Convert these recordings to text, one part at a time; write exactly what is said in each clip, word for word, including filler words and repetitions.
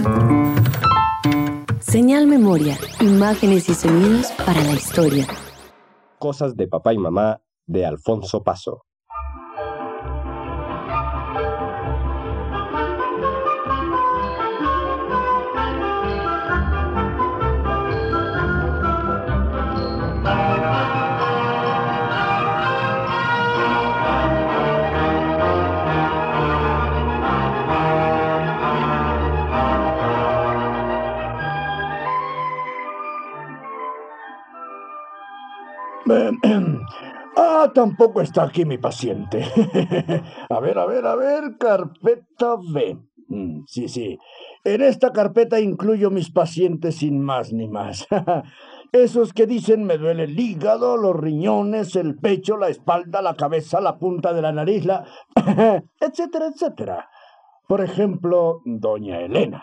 Señal Memoria, imágenes y sonidos para la historia. Cosas de papá y mamá, de Alfonso Paso. Ah, tampoco está aquí mi paciente. A ver, a ver, a ver, carpeta B. Mm, sí, sí. En esta carpeta incluyo mis pacientes sin más ni más. Esos que dicen me duele el hígado, los riñones, el pecho, la espalda, la cabeza, la punta de la nariz, la... etcétera, etcétera. Por ejemplo, doña Elena.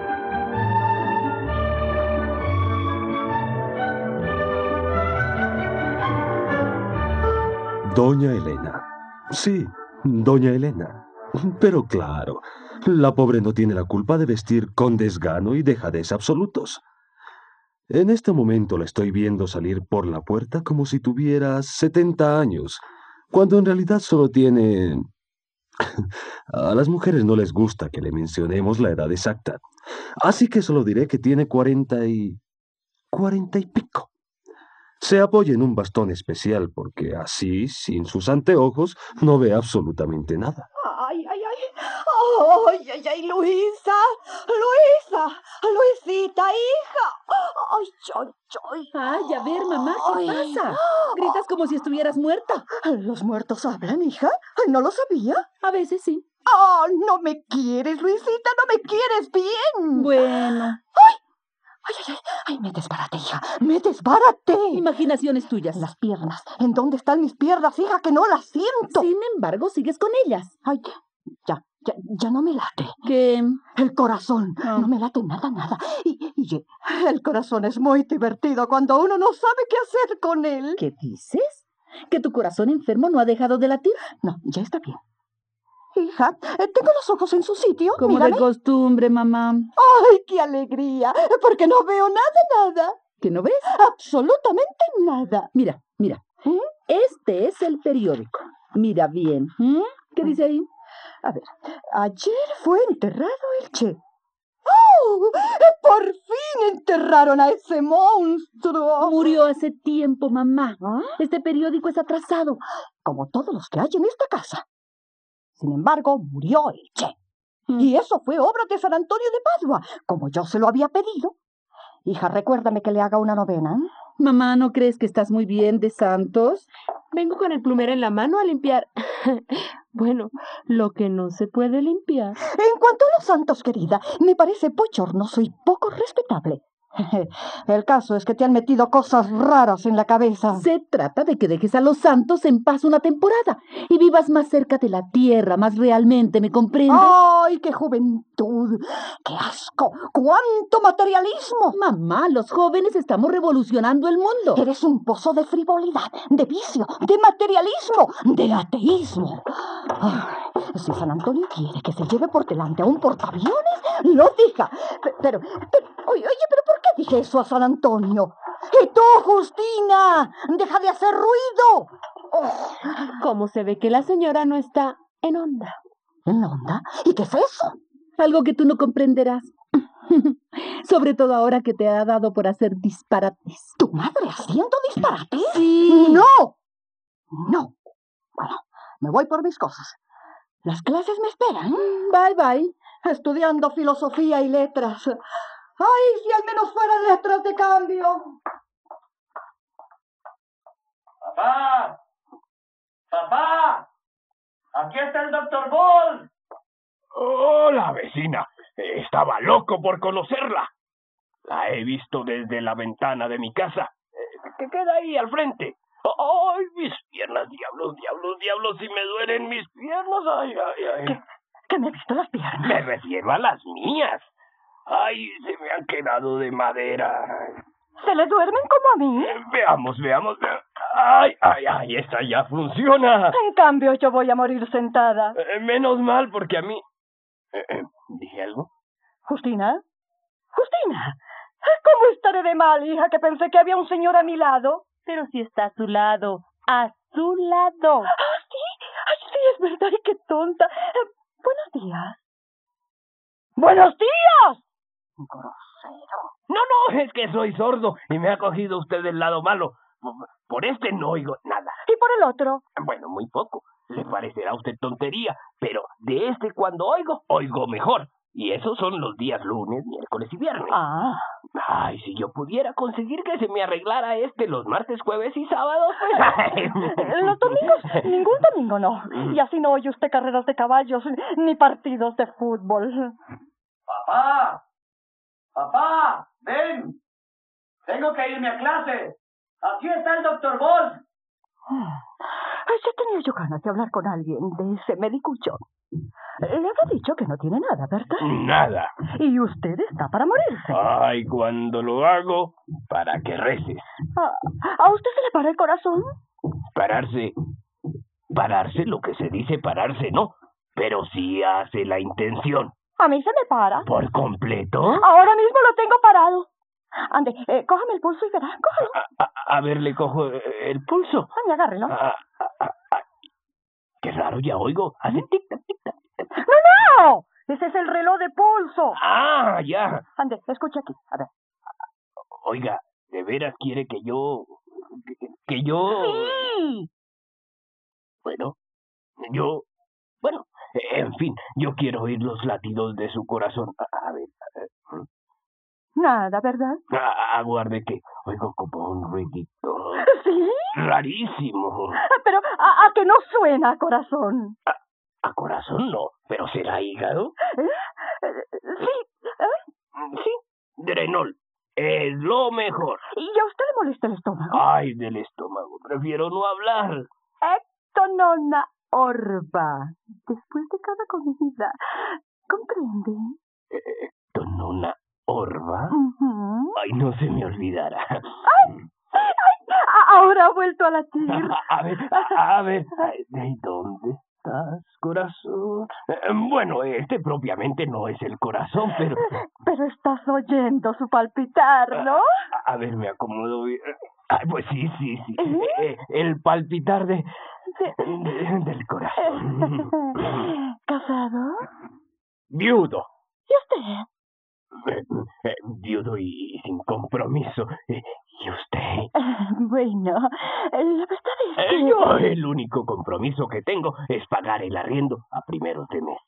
Doña Elena. Sí, doña Elena. Pero claro, la pobre no tiene la culpa de vestir con desgano y dejadez absolutos. En este momento la estoy viendo salir por la puerta como si tuviera setenta años, cuando en realidad solo tiene... A las mujeres no les gusta que le mencionemos la edad exacta, así que solo diré que tiene cuarenta y... cuarenta y pico. Se apoya en un bastón especial porque así, sin sus anteojos, no ve absolutamente nada. ¡Ay, ay, ay! ¡Ay, ay, ay, Luisa! ¡Luisa! ¡Luisita, hija! ¡Ay, ay, ay! Ay, a ver, mamá, ¿qué Ay. pasa? Gritas como si estuvieras muerta. ¿Los muertos hablan, hija? Ay, ¿no lo sabía? A veces sí. ¡Oh, no me quieres, Luisita! ¡No me quieres bien! Bueno. ¡Ay! ¡Ay, ay, ay! ¡Ay, me desbarate, hija! ¡Me desbarate! Imaginaciones tuyas. Las piernas. ¿En dónde están mis piernas, hija? Que no las siento. Sin embargo, sigues con ellas. Ay, ya, ya, ya no me late. ¿Qué? El corazón. Oh. No me late nada, nada. Y, y el corazón es muy divertido cuando uno no sabe qué hacer con él. ¿Qué dices? ¿Que tu corazón enfermo no ha dejado de latir? No, ya está bien. Hija, tengo los ojos en su sitio. Como Mírame. de costumbre, mamá. ¡Ay, qué alegría! Porque no veo nada, nada. ¿Que no ves? Absolutamente nada. Mira, mira. ¿Mm? Este es el periódico. Mira bien. ¿Mm? ¿Qué dice ahí? A ver, ayer fue enterrado el Che. ¡Oh! ¡Por fin enterraron a ese monstruo! Murió hace tiempo, mamá. ¿Ah? Este periódico es atrasado. Como todos los que hay en esta casa. Sin embargo, murió el Che. Mm. Y eso fue obra de San Antonio de Padua, como yo se lo había pedido. Hija, recuérdame que le haga una novena. Mamá, ¿no crees que estás muy bien de santos? Vengo con el plumero en la mano a limpiar. Bueno, lo que no se puede limpiar. En cuanto a los santos, querida, me parece bochornoso y poco respetable. El caso es que te han metido cosas raras en la cabeza. Se trata de que dejes a los santos en paz una temporada y vivas más cerca de la tierra, más realmente, ¿me comprendes? ¡Ay, qué juventud! ¡Qué asco! ¡Cuánto materialismo! Mamá, los jóvenes estamos revolucionando el mundo. Eres un pozo de frivolidad, de vicio, de materialismo, de ateísmo. Ay, si San Antonio quiere que se lleve por delante a un portaaviones, lo diga. Pero, pero, pero oye, oye, pero ¿por qué dije eso a San Antonio? ¡Y tú, Justina! ¡Deja de hacer ruido! Oh. ¿Cómo se ve que la señora no está en onda? ¿En onda? ¿Y qué es eso? Algo que tú no comprenderás. Sobre todo ahora que te ha dado por hacer disparates. ¿Tu madre haciendo disparates? Sí. ¡No! No. Bueno, me voy por mis cosas. Las clases me esperan. Bye, bye. Estudiando filosofía y letras. ¡Ay, si al menos fueran letras de cambio! ¡Papá! ¡Papá! ¡Aquí está el doctor Ball! Hola, vecina. Estaba loco por conocerla. La he visto desde la ventana de mi casa, que queda ahí al frente. ¡Ay, mis piernas! ¡Diablos, diablos, diablos! ¡Si me duelen mis piernas! ¡Ay, ay, ay! ¿Qué, qué me ha visto las piernas? Me refiero a las mías. ¡Ay, se me han quedado de madera! ¿Se le duermen como a mí? Eh, veamos, veamos, veamos. ¡Ay, ay, ay! ¡Esta ya funciona! En cambio, yo voy a morir sentada. Eh, menos mal, porque a mí... Eh, eh, ¿Dije algo? Justina, Carolina, ¿cómo estaré de mal, hija, que pensé que había un señor a mi lado? Pero si está a su lado, a su lado. ¿Ah, sí? Ay, sí, es verdad, y qué tonta. Eh, buenos días. ¡Buenos días! Grosero. No, no, es que soy sordo y me ha cogido usted del lado malo. Por este no oigo nada. ¿Y por el otro? Bueno, muy poco. Le parecerá a usted tontería, pero de este cuando oigo, oigo mejor. Y esos son los días lunes, miércoles y viernes. Ah. Ay, si yo pudiera conseguir que se me arreglara este los martes, jueves y sábados, pues... Los domingos, ningún domingo no. Y así no oye usted carreras de caballos, ni partidos de fútbol. ¡Papá! ¡Papá! ¡Ven! Tengo que irme a clase. Aquí está el doctor Bolt. Ay, ya tenía yo ganas de hablar con alguien de ese medicucho. Le había dicho que no tiene nada, ¿verdad? Nada. Y usted está para morirse. Ay, cuando lo hago, para que reces. ¿A, ¿A usted se le para el corazón? Pararse. Pararse, lo que se dice pararse, no. Pero sí hace la intención. A mí se me para. ¿Por completo? Ahora mismo lo tengo parado. Ande, eh, cójame el pulso y verá, cójalo. A, a, a ver, le cojo el pulso. Ay, agárrelo. A, a, a, a. Qué raro, ya oigo. Hace tic-tac, tic-tac. ¡No, no! Ese es el reloj de pulso. Ah, ya. Ande, escuche aquí, a ver. Oiga, ¿de veras quiere que yo... que, que yo... ¡Sí! Bueno, yo... Bueno, en fin, yo quiero oír los latidos de su corazón. A, a ver... A ver. Nada, ¿verdad? Ah, aguarde que oigo como un ruidito. ¿Sí? Rarísimo. Pero a, a que no suena a corazón. A, a corazón no, pero será hígado. ¿Eh? Sí. ¿Eh? Sí, Drenol. Es lo mejor. ¿Y a usted le molesta el estómago? Ay, del estómago. Prefiero no hablar. Ectonona orba. Después de cada comida. ¿Comprende? Ectonona orba. Uh-huh. Ay, no se me olvidará. ¡Ay! ¡Ay! Ahora ha vuelto a latir. A, a ver, a, a ver. ¿De dónde estás, corazón? Bueno, este propiamente no es el corazón, pero... Pero estás oyendo su palpitar, ¿no? A, a ver, me acomodo bien. Ay, pues sí, sí, sí. ¿Eh? El palpitar de, de... del corazón. ¿Casado? Viudo. ¿Y usted? Eh, eh, viudo y sin compromiso. Eh, ¿Y usted? Bueno, la verdad es que... Eh, yo el único compromiso que tengo es pagar el arriendo a primeros de mes.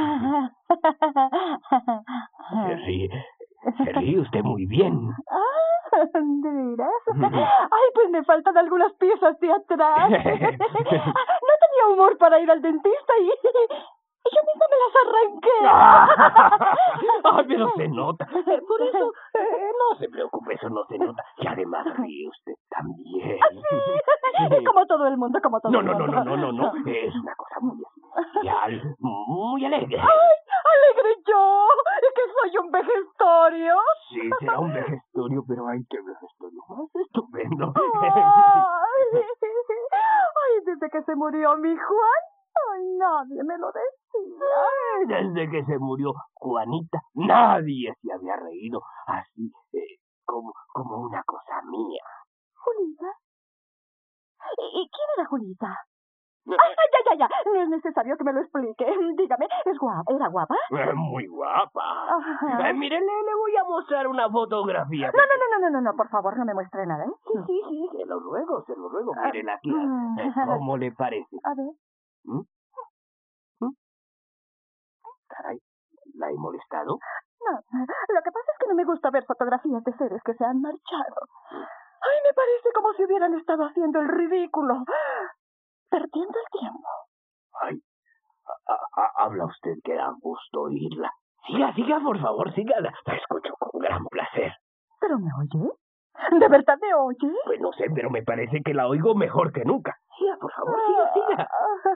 Se ríe, se ríe usted muy bien. Ah, ¿de veras? Ay, pues me faltan algunas piezas de atrás. No tenía humor para ir al dentista y... yo misma me las arranqué. Ay, pero se nota. Por eso, eh, no se preocupe, eso no se nota. Y además ríe usted también. Sí, como todo el mundo, como todo no, el no, mundo. No, no, no, no, no. Es una cosa muy especial, muy alegre. ¡Ay, alegre yo! ¿Es que soy un vejestorio? Sí, será un vejestorio, pero hay que vejestorio más estupendo. Ay, ay, desde que se murió mi Juan, ay, nadie me lo decía. Desde que se murió Juanita, nadie se había reído así, eh, como, como una cosa mía. ¿Julita? ¿Y quién era Julita? ¡Ay, ya, ya, ya! No es necesario que me lo explique. Dígame, ¿es guapa? ¿Era guapa? Eh, muy guapa. Eh, mire, le, le voy a mostrar una fotografía. No, no, no, no, no, no, por favor, no me muestre nada, ¿eh? Sí, sí, sí, se lo ruego, se lo ruego. Mírela aquí. Eh, ¿Cómo le parece? A ver. ¿Mm? ¿Mm? Caray, ¿la he molestado? No, lo que pasa es que no me gusta ver fotografías de seres que se han marchado. Ay, me parece como si hubieran estado haciendo el ridículo. Perdiendo el tiempo. Ay, a, a, habla usted que da gusto oírla. Siga, siga, por favor, siga. La, la escucho con gran placer. ¿Pero me oye? ¿De verdad me oye? Pues no sé, pero me parece que la oigo mejor que nunca. Siga, por favor, siga, siga.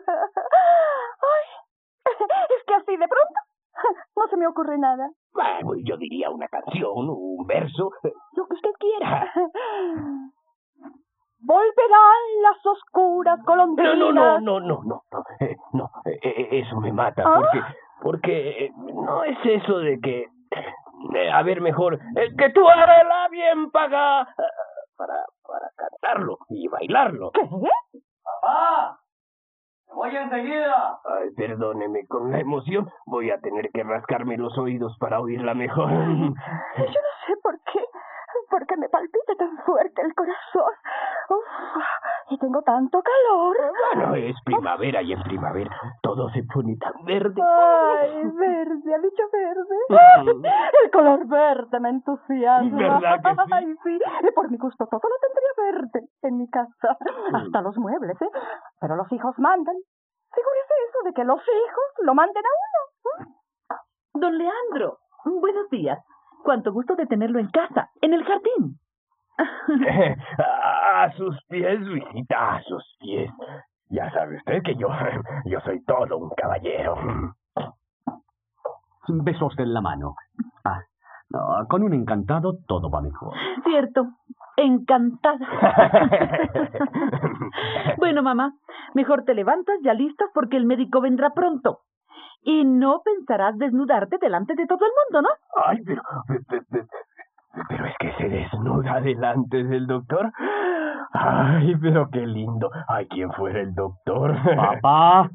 Ay, es que así de pronto no se me ocurre nada. Bueno, yo diría una canción, un verso, lo que usted quiera. Volverán las oscuras golondrinas. No, no, no, no, no, no, eh, no, eh, eso me mata, ¿Ah? porque, porque eh, no es eso de que, eh, Eh, a ver, mejor, eh, que tú hagas la bien paga eh, para, para cantarlo y bailarlo. ¿Qué? ¡Papá! ¡Voy enseguida! Ay, perdóneme, con la emoción voy a tener que rascarme los oídos para oírla mejor. Yo no sé por qué, porque me palpita tan fuerte el corazón. Uf, y tengo tanto calor. Bueno, es primavera y en primavera todo se pone tan verde. Ay, verde, ha dicho verde. El color verde me entusiasma. ¿Verdad que sí? Ay, sí, y por mi gusto todo lo tendría verde en mi casa. Hasta los muebles, ¿eh? Pero los hijos mandan. Figúrese eso de que los hijos lo manden a uno. Don Leandro, buenos días. Cuánto gusto de tenerlo en casa, en el jardín. A sus pies, Luisita, a sus pies. Ya sabe usted que yo, yo soy todo un caballero. Besos en la mano. Ah, no, con un encantado todo va mejor. Cierto, encantada. Bueno, mamá, mejor te levantas ya listas porque el médico vendrá pronto. Y no pensarás desnudarte delante de todo el mundo, ¿no? Ay, pero... pero, pero, pero es que se desnuda delante del doctor. Ay, pero qué lindo. Ay, ¿quién fuera el doctor? Papá.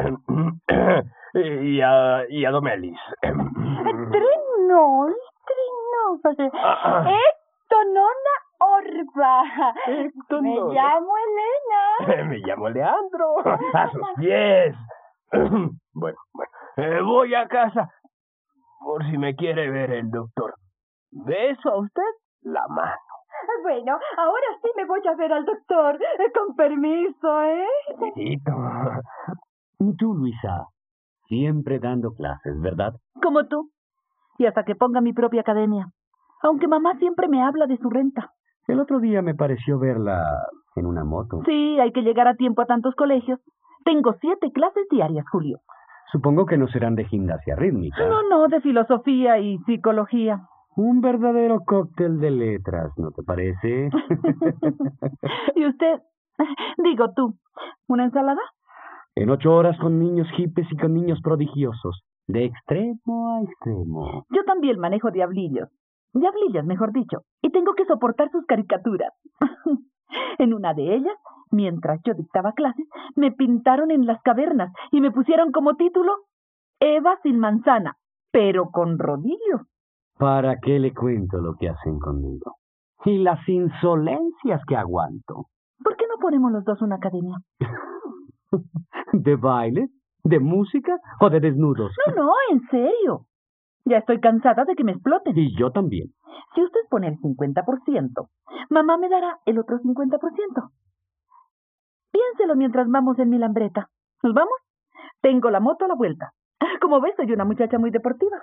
y a, y a Domelis. Trinol, Trinol. Esto no na orba. Esto Me no. llamo Elena. Me llamo Leandro. A sus pies. Bueno, bueno. Eh, voy a casa. Por si me quiere ver el doctor. Beso a usted la mano. Bueno, ahora sí me voy a ver al doctor. Con permiso, ¿eh? Besito. Y tú, Luisa, siempre dando clases, ¿verdad? Como tú. Y hasta que ponga mi propia academia. Aunque mamá siempre me habla de su renta. El otro día me pareció verla en una moto. Sí, hay que llegar a tiempo a tantos colegios. Tengo siete clases diarias, Julio. Supongo que no serán de gimnasia rítmica. No, no, de filosofía y psicología. Un verdadero cóctel de letras, ¿no te parece? ¿Y usted? Digo tú, ¿una ensalada? En ocho horas con niños hippies y con niños prodigiosos. De extremo a extremo. Yo también manejo diablillos. Diablillas, mejor dicho. Y tengo que soportar sus caricaturas. En una de ellas, mientras yo dictaba clases, me pintaron en las cavernas y me pusieron como título Eva sin manzana, pero con rodillo. ¿Para qué le cuento lo que hacen conmigo? Y las insolencias que aguanto. ¿Por qué no ponemos los dos una academia? ¿De baile? ¿De música? ¿O de desnudos? No, no, en serio. Ya estoy cansada de que me exploten. Y yo también. Si usted pone el cincuenta por ciento, mamá me dará el otro cincuenta por ciento. Piénselo mientras vamos en mi lambreta. ¿Nos vamos? Tengo la moto a la vuelta. Como ves, soy una muchacha muy deportiva.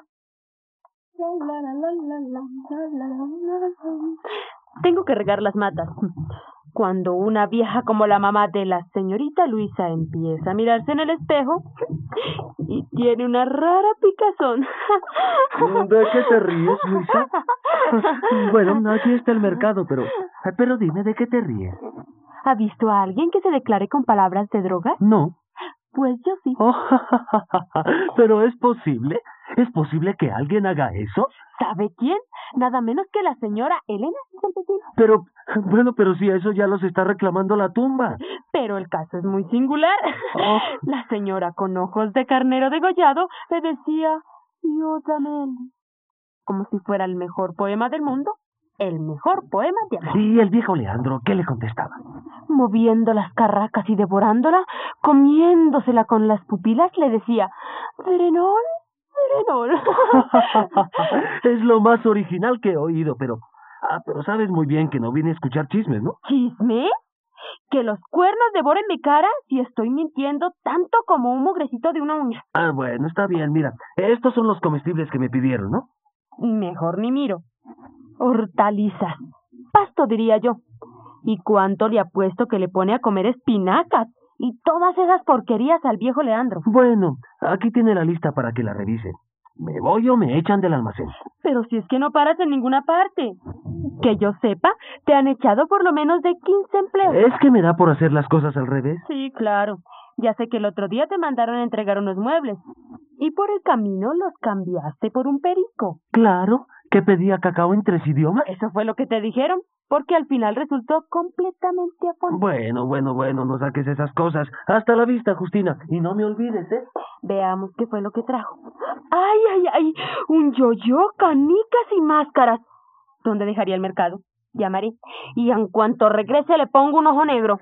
Tengo que regar las matas. Cuando una vieja como la mamá de la señorita Luisa empieza a mirarse en el espejo y tiene una rara picazón. ¿De qué te ríes, Luisa? Bueno, aquí está el mercado, pero... Pero dime, ¿de qué te ríes? ¿Ha visto a alguien que se declare con palabras de drogas? No. Pues yo sí. Oh, ¿pero es posible? ¿Es posible que alguien haga eso? ¿Sabe quién? Nada menos que la señora Elena Campesina. Pero, bueno, pero si eso ya los está reclamando la tumba. Pero el caso es muy singular. Oh. La señora con ojos de carnero degollado le decía, yo también, como si fuera el mejor poema del mundo. El mejor poema de amor. ¿Y el viejo Leandro qué le contestaba? Moviendo las carracas y devorándola, comiéndosela con las pupilas, le decía, Serenol, Serenol. Es lo más original que he oído, pero... Ah, pero sabes muy bien que no vine a escuchar chismes, ¿no? ¿Chismes? ¿Que los cuernos devoren mi cara si estoy mintiendo tanto como un mugrecito de una uña? Ah, bueno, está bien, mira. Estos son los comestibles que me pidieron, ¿no? Mejor ni miro. Hortalizas. Pasto, diría yo. ¿Y cuánto le apuesto que le pone a comer espinacas? Y todas esas porquerías al viejo Leandro. Bueno, aquí tiene la lista para que la revise. ¿Me voy o me echan del almacén? Pero si es que no paras en ninguna parte. Que yo sepa, te han echado por lo menos de quince empleos. ¿Es que me da por hacer las cosas al revés? Sí, claro. Ya sé que el otro día te mandaron a entregar unos muebles. Y por el camino los cambiaste por un perico. Claro. ¿Que pedía cacao en tres idiomas? Eso fue lo que te dijeron, porque al final resultó completamente afónico. Bueno, bueno, bueno, no saques esas cosas. Hasta la vista, Justina. Y no me olvides, ¿eh? Veamos qué fue lo que trajo. ¡Ay, ay, ay! Un yo-yo, canicas y máscaras. ¿Dónde dejaría el mercado? Llamaré. Y en cuanto regrese le pongo un ojo negro.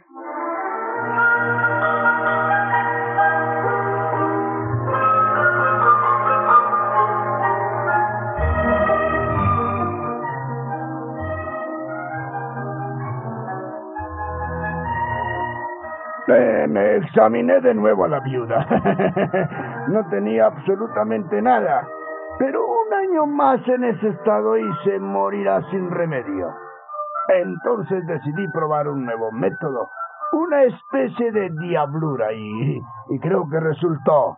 Eh, me examiné de nuevo a la viuda. No tenía absolutamente nada. Pero un año más en ese estado y se morirá sin remedio. Entonces decidí probar un nuevo método, una especie de diablura, y, y creo que resultó.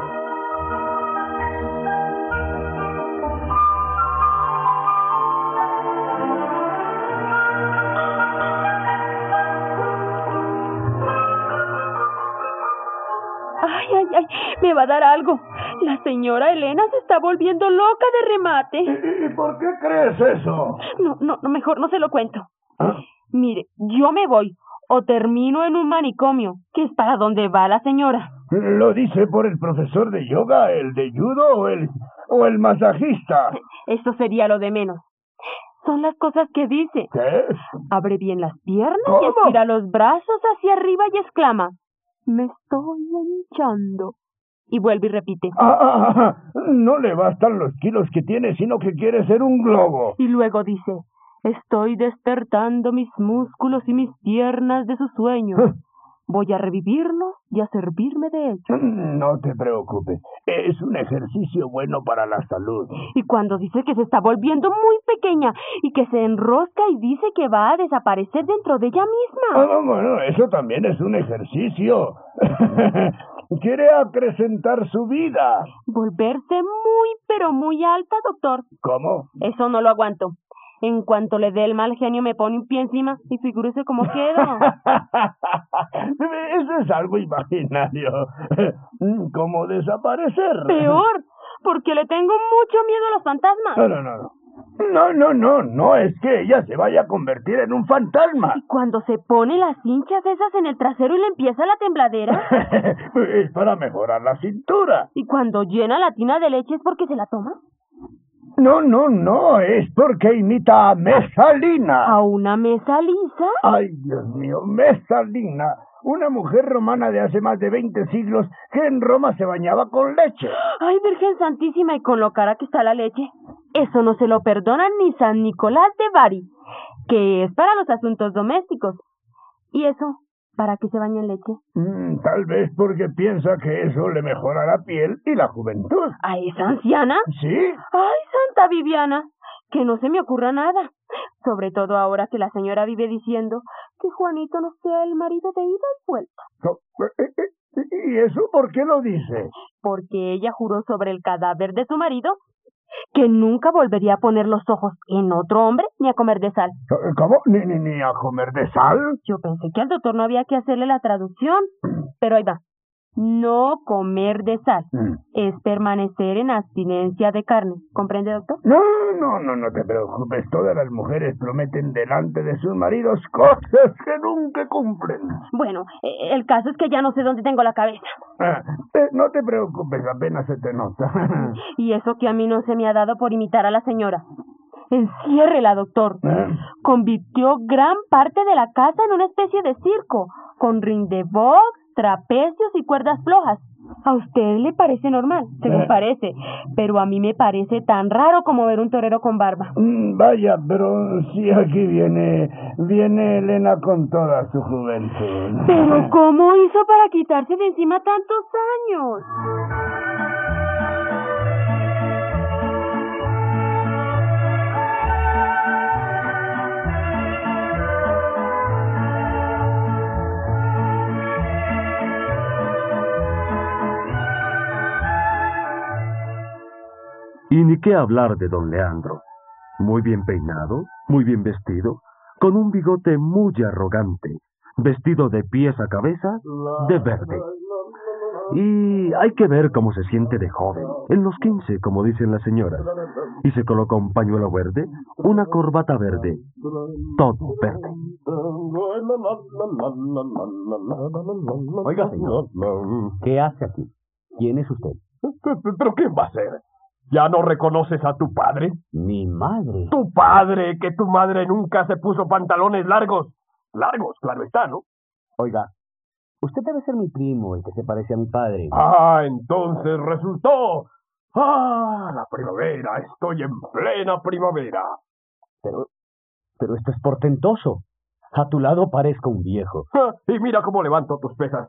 ¡Ay, ay, ay! Me va a dar algo. La señora Elena se está volviendo loca de remate. ¿Y, y por qué crees eso? No, no, no, mejor no se lo cuento. ¿Ah? Mire, yo me voy o termino en un manicomio, que es para donde va la señora. ¿Lo dice por el profesor de yoga, el de judo o el, o el masajista? Eso sería lo de menos. Son las cosas que dice. ¿Qué? Abre bien las piernas ¿Cómo? y estira los brazos hacia arriba y exclama: me estoy hinchando. Y vuelve y repite. Ah, ah, ah, no le bastan los kilos que tiene, sino que quiere ser un globo. Y luego dice: estoy despertando mis músculos y mis piernas de su sueño. Voy a revivirlos y a servirme de ellos. No te preocupes, es un ejercicio bueno para la salud. Y cuando dice que se está volviendo muy pequeña y que se enrosca y dice que va a desaparecer dentro de ella misma. Ah, bueno, eso también es un ejercicio. Quiere acrecentar su vida. Volverse muy, pero muy alta, doctor. ¿Cómo? Eso no lo aguanto. En cuanto le dé el mal genio me pone un pie encima y figúrese cómo quedo. Eso es algo imaginario. ¿Cómo desaparecer? Peor, porque le tengo mucho miedo a los fantasmas. No, no, no. No, no, no, no es que ella se vaya a convertir en un fantasma. Y cuando se pone las hinchas esas en el trasero y le empieza la tembladera. Es para mejorar la cintura. Y cuando llena la tina de leche es porque se la toma. No, no, no, es porque imita a Mesalina. ¿A una Mesalisa? Ay, Dios mío, Mesalina, una mujer romana de hace más de veinte siglos que en Roma se bañaba con leche. Ay, Virgen Santísima, y con lo cara que está la leche. Eso no se lo perdona ni San Nicolás de Bari, que es para los asuntos domésticos. ¿Y eso? ¿Para qué se baña en leche? Mm, tal vez porque piensa que eso le mejora la piel y la juventud. ¿A esa anciana? Sí. Ay, Santa Viviana, que no se me ocurra nada. Sobre todo ahora que la señora vive diciendo que Juanito no sea el marido de ida y vuelta. No, ¿y eso por qué lo dice? Porque ella juró sobre el cadáver de su marido que nunca volvería a poner los ojos en otro hombre ni a comer de sal. ¿Cómo? ¿Ni, ni, ni a comer de sal? Yo pensé que al doctor no había que hacerle la traducción, pero ahí va. No comer de sal Mm. es permanecer en abstinencia de carne. ¿Comprende, doctor? No, no, no, no te preocupes. Todas las mujeres prometen delante de sus maridos cosas que nunca cumplen. Bueno, eh, el caso es que ya no sé dónde tengo la cabeza. Ah, eh, no te preocupes, apenas se te nota. Y eso que a mí no se me ha dado por imitar a la señora. Enciérrela, doctor. ¿Eh? Convirtió gran parte de la casa en una especie de circo, con ring de box, trapecios y cuerdas flojas. A usted le parece normal, según Eh. parece, pero a mí me parece tan raro como ver un torero con barba. Mm, Vaya, pero sí, aquí viene, viene Elena con toda su juventud. Pero ¿cómo hizo para quitarse de encima tantos años? Y ni qué hablar de don Leandro. Muy bien peinado, muy bien vestido, con un bigote muy arrogante, vestido de pies a cabeza de verde. Y hay que ver cómo se siente de joven, en los quince, como dicen las señoras. Y se coloca un pañuelo verde, una corbata verde, todo verde. Oiga, señor, ¿qué hace aquí? ¿Quién es usted? ¿Pero quién va a ser? ¿Ya no reconoces a tu padre? Mi madre. ¡Tu padre! Que tu madre nunca se puso pantalones largos. Largos, claro está, ¿no? Oiga, usted debe ser mi primo, el que se parece a mi padre. Ah, entonces resultó. Ah, la primavera, estoy en plena primavera. Pero, pero esto es portentoso. A tu lado parezco un viejo. Ah, y mira cómo levanto tus pesas.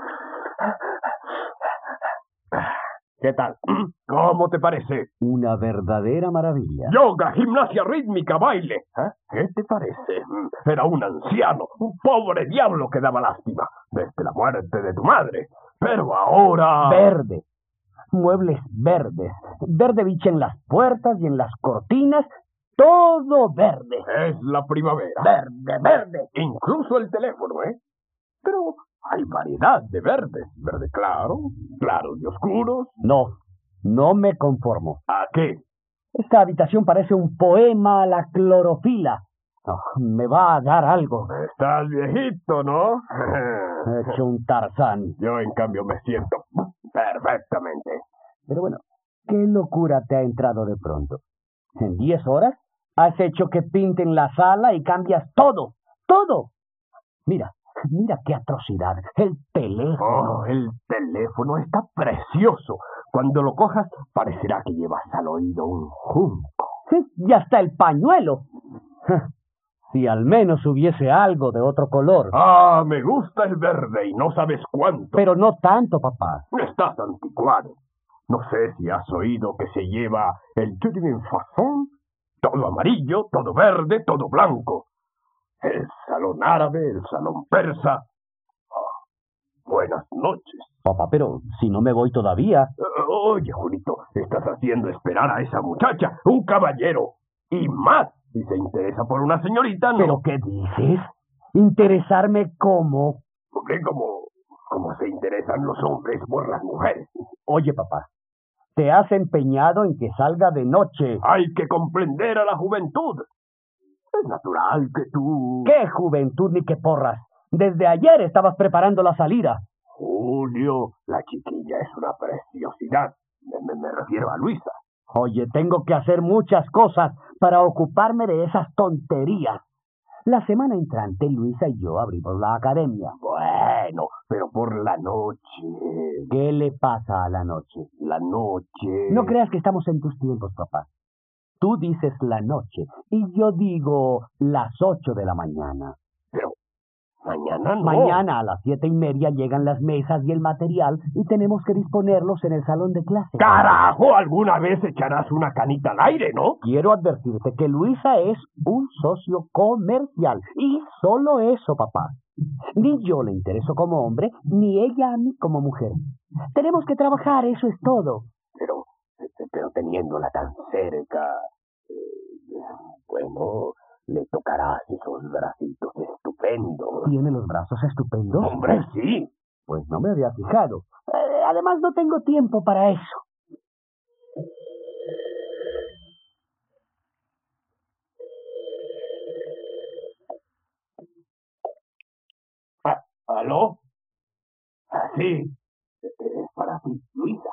¿Qué tal? ¿Cómo te parece? Una verdadera maravilla. Yoga, gimnasia rítmica, baile. ¿Eh? ¿Qué te parece? Era un anciano, un pobre diablo que daba lástima, desde la muerte de tu madre. Pero ahora... Verde. Muebles verdes. Verde biche en las puertas y en las cortinas. Todo verde. Es la primavera. Verde, verde. Incluso el teléfono, ¿eh? Pero... hay variedad de verdes. Verde claro, claros y oscuros. No, no me conformo. ¿A qué? Esta habitación parece un poema a la clorofila. Oh, me va a dar algo. Estás viejito, ¿no? He hecho un Tarzán. Yo, en cambio, me siento perfectamente. Pero bueno, ¿qué locura te ha entrado de pronto? ¿En diez horas has hecho que pinten la sala y cambias todo? ¡Todo! Mira. Mira qué atrocidad. El teléfono. Oh, el teléfono está precioso. Cuando lo cojas, parecerá que llevas al oído un junco. Y hasta el pañuelo. Si al menos hubiese algo de otro color. Ah, me gusta el verde y no sabes cuánto. Pero no tanto, papá. Estás anticuado. No sé si has oído que se lleva el tout de façon. Todo amarillo, todo verde, todo blanco. El salón árabe, el salón persa. Oh, buenas noches. Papá, pero si no me voy todavía. Uh, oye, Julito, estás haciendo esperar a esa muchacha, un caballero. Y más, si se interesa por una señorita, ¿no? ¿Pero qué dices? ¿Interesarme cómo? Porque como, como se interesan los hombres por las mujeres. Oye, papá, te has empeñado en que salga de noche. Hay que comprender a la juventud. Es natural que tú... ¿Qué juventud ni qué porras? Desde ayer estabas preparando la salida. Julio, la chiquilla es una preciosidad. Me, me, me refiero a Luisa. Oye, tengo que hacer muchas cosas para ocuparme de esas tonterías. La semana entrante, Luisa y yo abrimos la academia. Bueno, pero por la noche... ¿Qué le pasa a la noche? La noche... No creas que estamos en tus tiempos, papá. Tú dices la noche y yo digo las ocho de la mañana. Pero mañana no. Mañana a las siete y media llegan las mesas y el material y tenemos que disponerlos en el salón de clase. ¡Carajo! Alguna vez echarás una canita al aire, ¿no? Quiero advertirte que Luisa es un socio comercial y solo eso, papá. Ni yo le intereso como hombre, ni ella a mí como mujer. Tenemos que trabajar, eso es todo. Pero... pero teniéndola tan cerca, eh, bueno, le tocarás esos bracitos estupendos. ¿Tiene los brazos estupendos? ¡Hombre, sí! Pues no me había fijado. Eh, además, no tengo tiempo para eso. Ah, ¿aló? Ah, sí, es para ti, Luisa.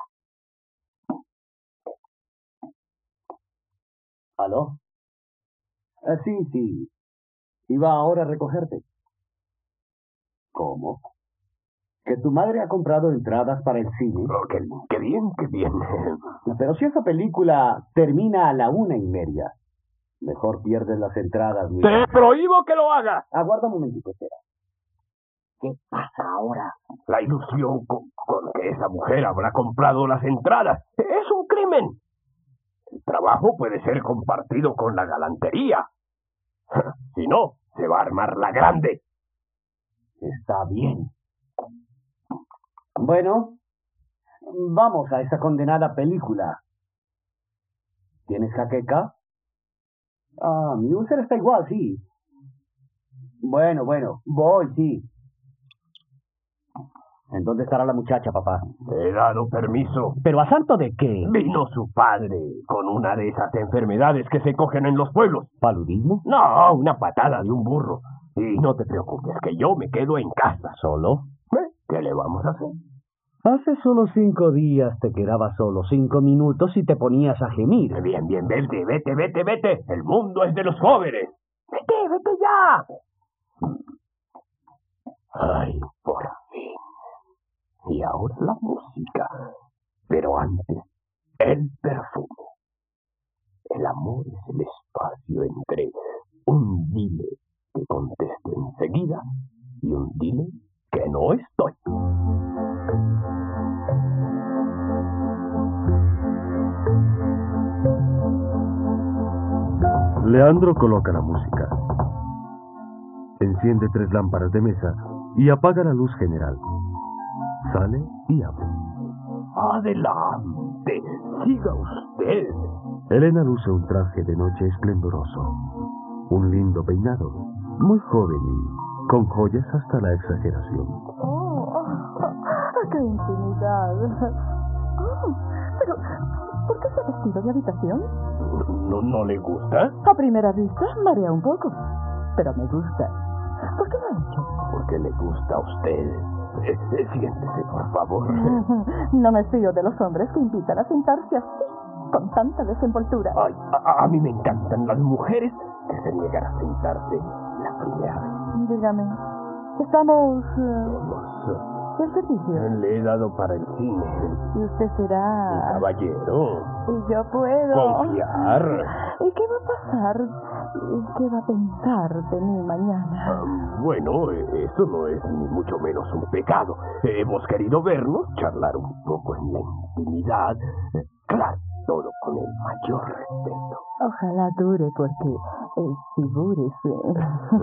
¿Aló? Ah, sí, sí. Iba ahora a recogerte. ¿Cómo? Que tu madre ha comprado entradas para el cine. Oh, qué, qué bien, qué bien. Pero si esa película termina a la una y media, mejor pierdes las entradas, Luisa. ¡Te prohíbo que lo hagas! Aguarda un momentito, espera. ¿Qué pasa ahora? La ilusión con, con que esa mujer habrá comprado las entradas es un crimen. El trabajo puede ser compartido con la galantería. Si no, se va a armar la grande. Está bien. Bueno, vamos a esa condenada película. ¿Tienes jaqueca? Ah, mi úlcera está igual, sí. Bueno, bueno, voy, sí. ¿En dónde estará la muchacha, papá? He dado permiso. ¿Pero a santo de qué? Vino su padre con una de esas enfermedades que se cogen en los pueblos. ¿Paludismo? No, una patada de un burro. Y no te preocupes, que yo me quedo en casa. ¿Solo? ¿Eh? ¿Qué le vamos a hacer? Hace solo cinco días te quedabas solo cinco minutos y te ponías a gemir. Bien, bien, vete, vete, vete, vete. El mundo es de los jóvenes. Vete, vete ya. Ay, por fin. Y ahora la música. Pero antes, el perfume. El amor es el espacio entre un dile que conteste enseguida y un dile que no estoy. Leandro coloca la música. Enciende tres lámparas de mesa y apaga la luz general. Sale y abre. Adelante, siga usted. Elena luce un traje de noche esplendoroso. Un lindo peinado, muy joven y con joyas hasta la exageración. Oh, ¡qué intimidad! Oh, pero, ¿por qué se ha vestido de habitación? ¿No, no le gusta? A primera vista, marea un poco, pero me gusta. ¿Por qué lo ha hecho? Porque le gusta a usted. Eh, eh, siéntese, por favor. No me fío de los hombres que invitan a sentarse así, con tanta desenvoltura. Ay, a, a mí me encantan las mujeres que se niegan a sentarse la primera vez. Dígame, estamos... Somos... ¿Qué servicio? Le he dado para el cine. ¿Y usted será...? Un caballero. ¿Y yo puedo? Confiar. ¿Y qué va a pasar? ¿Y qué va a pensar de mí mañana? Um, bueno, eso no es ni mucho menos un pecado. Hemos querido vernos, charlar un poco en la intimidad. Claro, todo con el mayor respeto. Ojalá dure, porque eh, figúrese.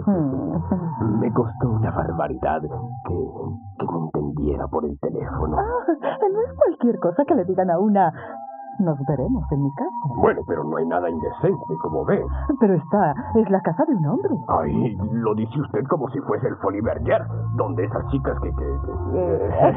Me costó una barbaridad que, que me entendiera por el teléfono. Ah, no es cualquier cosa que le digan a una... Nos veremos en mi casa. Bueno, pero no hay nada indecente, como ve. Pero esta es la casa de un hombre. Ay, lo dice usted como si fuese el Folie Bergère, donde esas chicas que... que, que...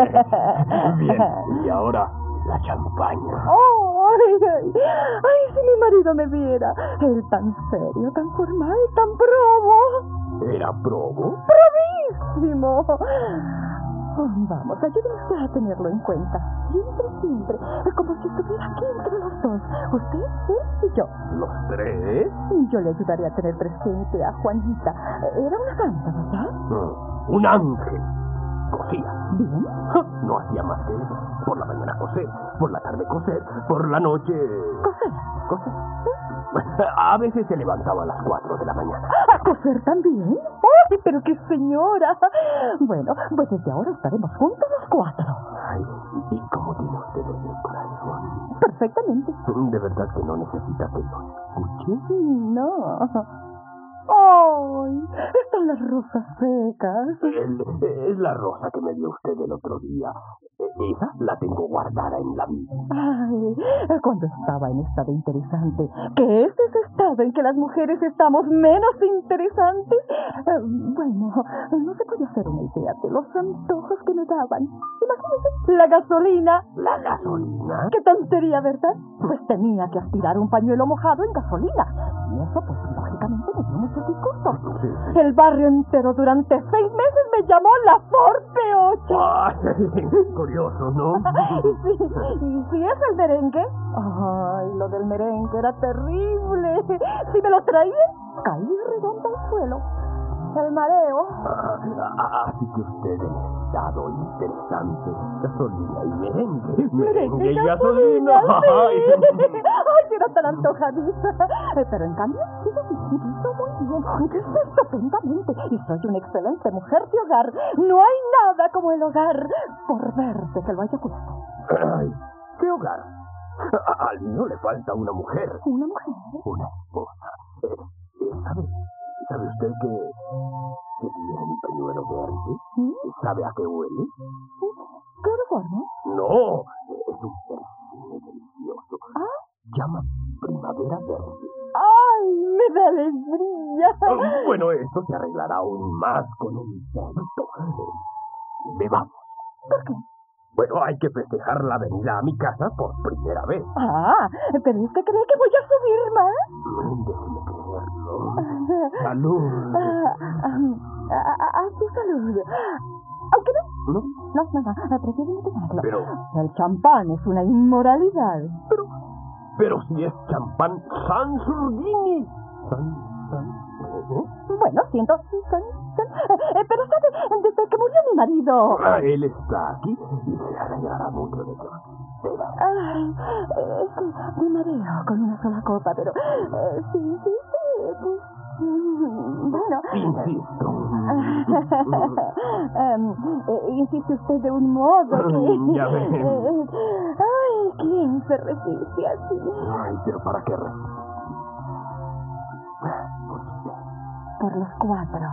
Bien, y ahora la champaña. Oh, ay, ay, ay, si mi marido me viera. Él tan serio, tan formal, tan probo. ¿Era probo? ¡Probísimo! Oh, vamos, ayúdeme usted a tenerlo en cuenta. Siempre, siempre. Como si estuviera aquí entre los dos. Usted, él y yo. ¿Los tres? Yo le ayudaré a tener presente a Juanita. Era una santa, ¿verdad? Mm, un ángel. Cosía. ¿Bien? No hacía más que eso. Por la mañana coser, por la tarde coser, por la noche... ¿Coser? ¿Coser? A veces se levantaba a las cuatro de la mañana. ¿A coser también? ¡Ay, pero qué señora! Bueno, pues desde ahora estaremos juntos los cuatro. Ay, ¿y cómo tiene usted hoy el corazón? Perfectamente. ¿De verdad que no necesita que lo escuche? No. ¡Ay! Están las rosas secas. El, es la rosa que me dio usted el otro día. Esa la tengo guardada en la vida. Ay, cuando estaba en estado interesante. ¿Qué es ese estado en que las mujeres estamos menos interesantes? Eh, bueno, no se puede hacer una idea de los antojos que me daban. Imagínese, la gasolina. ¿La gasolina? ¡Qué tontería, ¿verdad? Pues tenía que aspirar un pañuelo mojado en gasolina. Y eso, pues, lógicamente me dio mucho disgusto. Sí, sí. El barrio entero durante seis meses me llamó la Forte ocho. Ay, curioso, ¿no? y, sí, y si es el merengue. Ay, lo del merengue era terrible. Si me lo traían, caí redondo al suelo. El mareo. Ah, ah, así que usted en estado interesante. Gasolina y merengue. Merengue y gasolina. Ay, ay, era tan antojadiza. Pero en cambio, sí, hizo muy bien. Estupendamente. Y soy una excelente mujer de hogar. No hay nada como el hogar. Por verte que lo haya puesto. Ay, ¿qué hogar? A, al mío le falta una mujer. ¿Una mujer? Una esposa. Eh, eh, ¿Sabe? ¿Sabe usted que, que tiene mi pañuelo verde? ¿Mm? ¿Sabe a qué huele? ¿Cloroformo? No, es un perfume delicioso. ¿Ah? Llama Primavera Verde. ¡Ay, me da alegría! Oh, bueno, esto se arreglará aún más con un tanto. Bebamos. ¿Por qué? Bueno, hay que festejar la venida a mi casa por primera vez. Ah, pero es que cree que voy a subir más. Déjeme creerlo. Salud. Ah, ah, ah, a su salud. Aunque no. ¿No? No, no, no, prefiero no tomarlo. Pero... El champán es una inmoralidad. Pero... Pero si es champán San Surdini. San, San... ¿Eh? Bueno, siento... San, San, eh, pero sabe, desde que murió mi marido... Ah, él está aquí y se alegrará mucho de que se va. Ay, es que me mareo con una sola copa, pero... Eh, sí, sí, sí, pues... mm, Bueno... Insisto. um, eh, insiste usted de un modo que... Ya ven. Eh, ay, ¿quién se resiste así? Ay, pero ¿para qué resistir? Por los cuatro.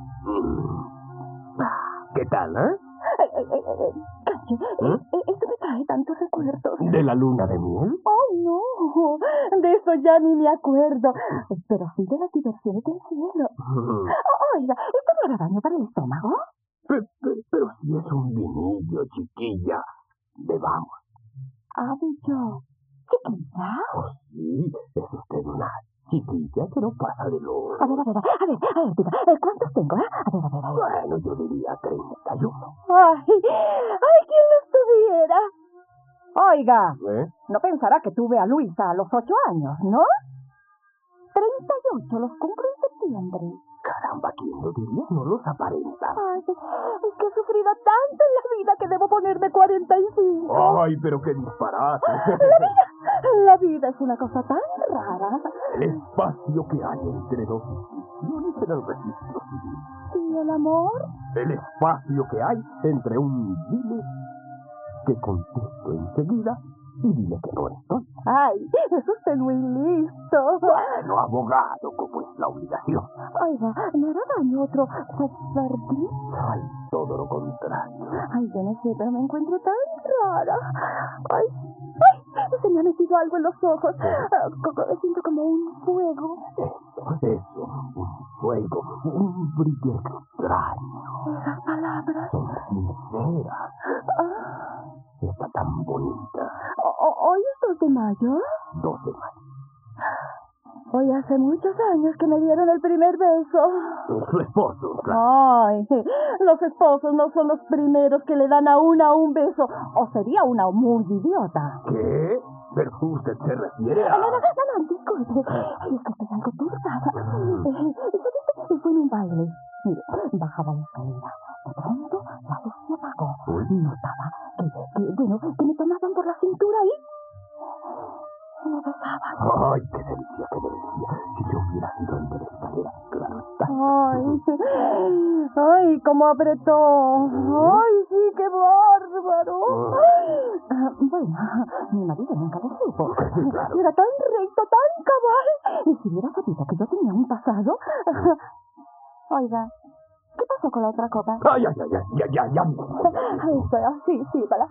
¿Qué tal, eh? Eh, eh, eh, eh, calle, ¿Eh? eh, esto me trae tantos recuerdos. ¿De la luna de miel? ¡Oh, no! De eso ya ni me acuerdo. Pero sí de las diversiones del cielo. Oh, oiga, ¿esto no hará daño para el estómago? Pero, pero, pero si es un vinillo, chiquilla. Bebamos. ¿Ha dicho chiquilla? Oh, sí, es usted una chiquilla que no pasa de lo... A ver, a ver, a ver, a ver, diga, eh, ¿cuántos tengo, eh? A ver, a ver, a ver. Bueno, yo diría treinta y uno. Ay, ay, ¿quién los tuviera? Oiga, ¿Eh? no pensará que tuve a Luisa a los ocho años, ¿no? Treinta y ocho los cumplo en septiembre. Caramba, ¿quién lo diría? No los aparenta. Ay, es que he sufrido tanto en la vida que debo ponerme cuarenta y cinco. Ay, pero qué disparate. La vida, la vida es una cosa tan rara. El espacio que hay entre dos instituciones en el registro civil. ¿Y el amor? El espacio que hay entre un dile que conteste enseguida y dile que no estoy. Ay, es usted muy listo. Bueno, abogado, como es la obligación. Oiga, ¿no hará daño otro sefardí? Ay, todo lo contrario. Ay, yo no sé, pero me encuentro tan rara. Ay, ay, se me ha metido algo en los ojos. Ah, co- co- siento como un fuego. Eso, eso, un fuego, un brillo extraño. Esas palabras. Son sinceras. Ah, Está tan bonita. o- o- ¿Hoy es dos de mayo? Dos de mayo. Hoy hace muchos años que me dieron el primer beso. Su esposo, claro. Ay, los esposos no son los primeros que le dan a una un beso. O sería una muy idiota. ¿Qué? Pero usted se refiere a... No, no, no, no, disculpe. Ay, es que estoy algo turbada. Eh, ¿sabes? Fue en un baile. Mire, bajaba la escalera. De pronto, la luz se apagó. Notaba que, que, bueno, que me tomaban por la cintura y... me besaban. Ay, qué delicia, qué delicia. Si yo hubiera sido el de la escalera, claro está. Ay, ay, cómo apretó. Ay, sí, qué bárbaro. Ah, bueno, mi marido nunca lo supo. Claro. Era tan recto, tan cabal. Y si hubiera sabido que yo tenía un pasado... Oiga, ¿qué pasó con la otra copa? Ay, ay, ay, ay, ya, ya, ya. Ay, espera, sí, sí, para.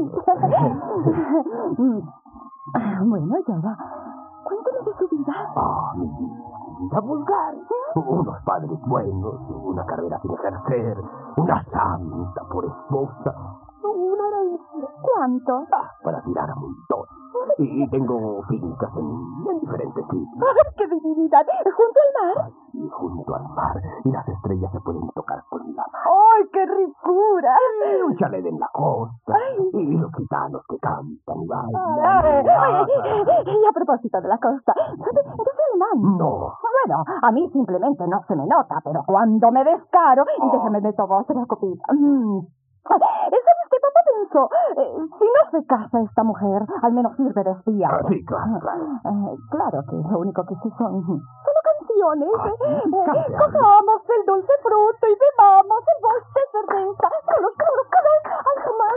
Bueno, y ahora, cuéntame de su vida. Ah, mi vida vulgar. Unos padres buenos, una carrera sin ejercer, una santa por esposa. Una herencia. ¿Cuánto? Ah, para tirar a montón. Y tengo fincas en, en diferentes sitios. ¡Ay, qué divinidad! ¿Junto al mar? Y junto al mar. Y las estrellas se pueden tocar con la mano. ¡Ay, qué ricura! Y un chalet en la costa. Ay. Y los gitanos que cantan y bailan. Ay, ay, ay, y a propósito de la costa, ¿sabes? ¿Eres alemán? No. Bueno, a mí simplemente no se me nota, pero cuando me descaro, y déjame me tomo otra copita. Mm. ¿Sabes qué papá pensó? Eh, si no se casa esta mujer, al menos sirve de espía. Ah, sí, claro, claro. Eh, claro que lo único que sí son... Solo canciones. Ah, ¿sí? Eh, Cante, Cojamos el dulce fruto y bebamos el bosque de cerveza. Colos, colos, colos, algo más.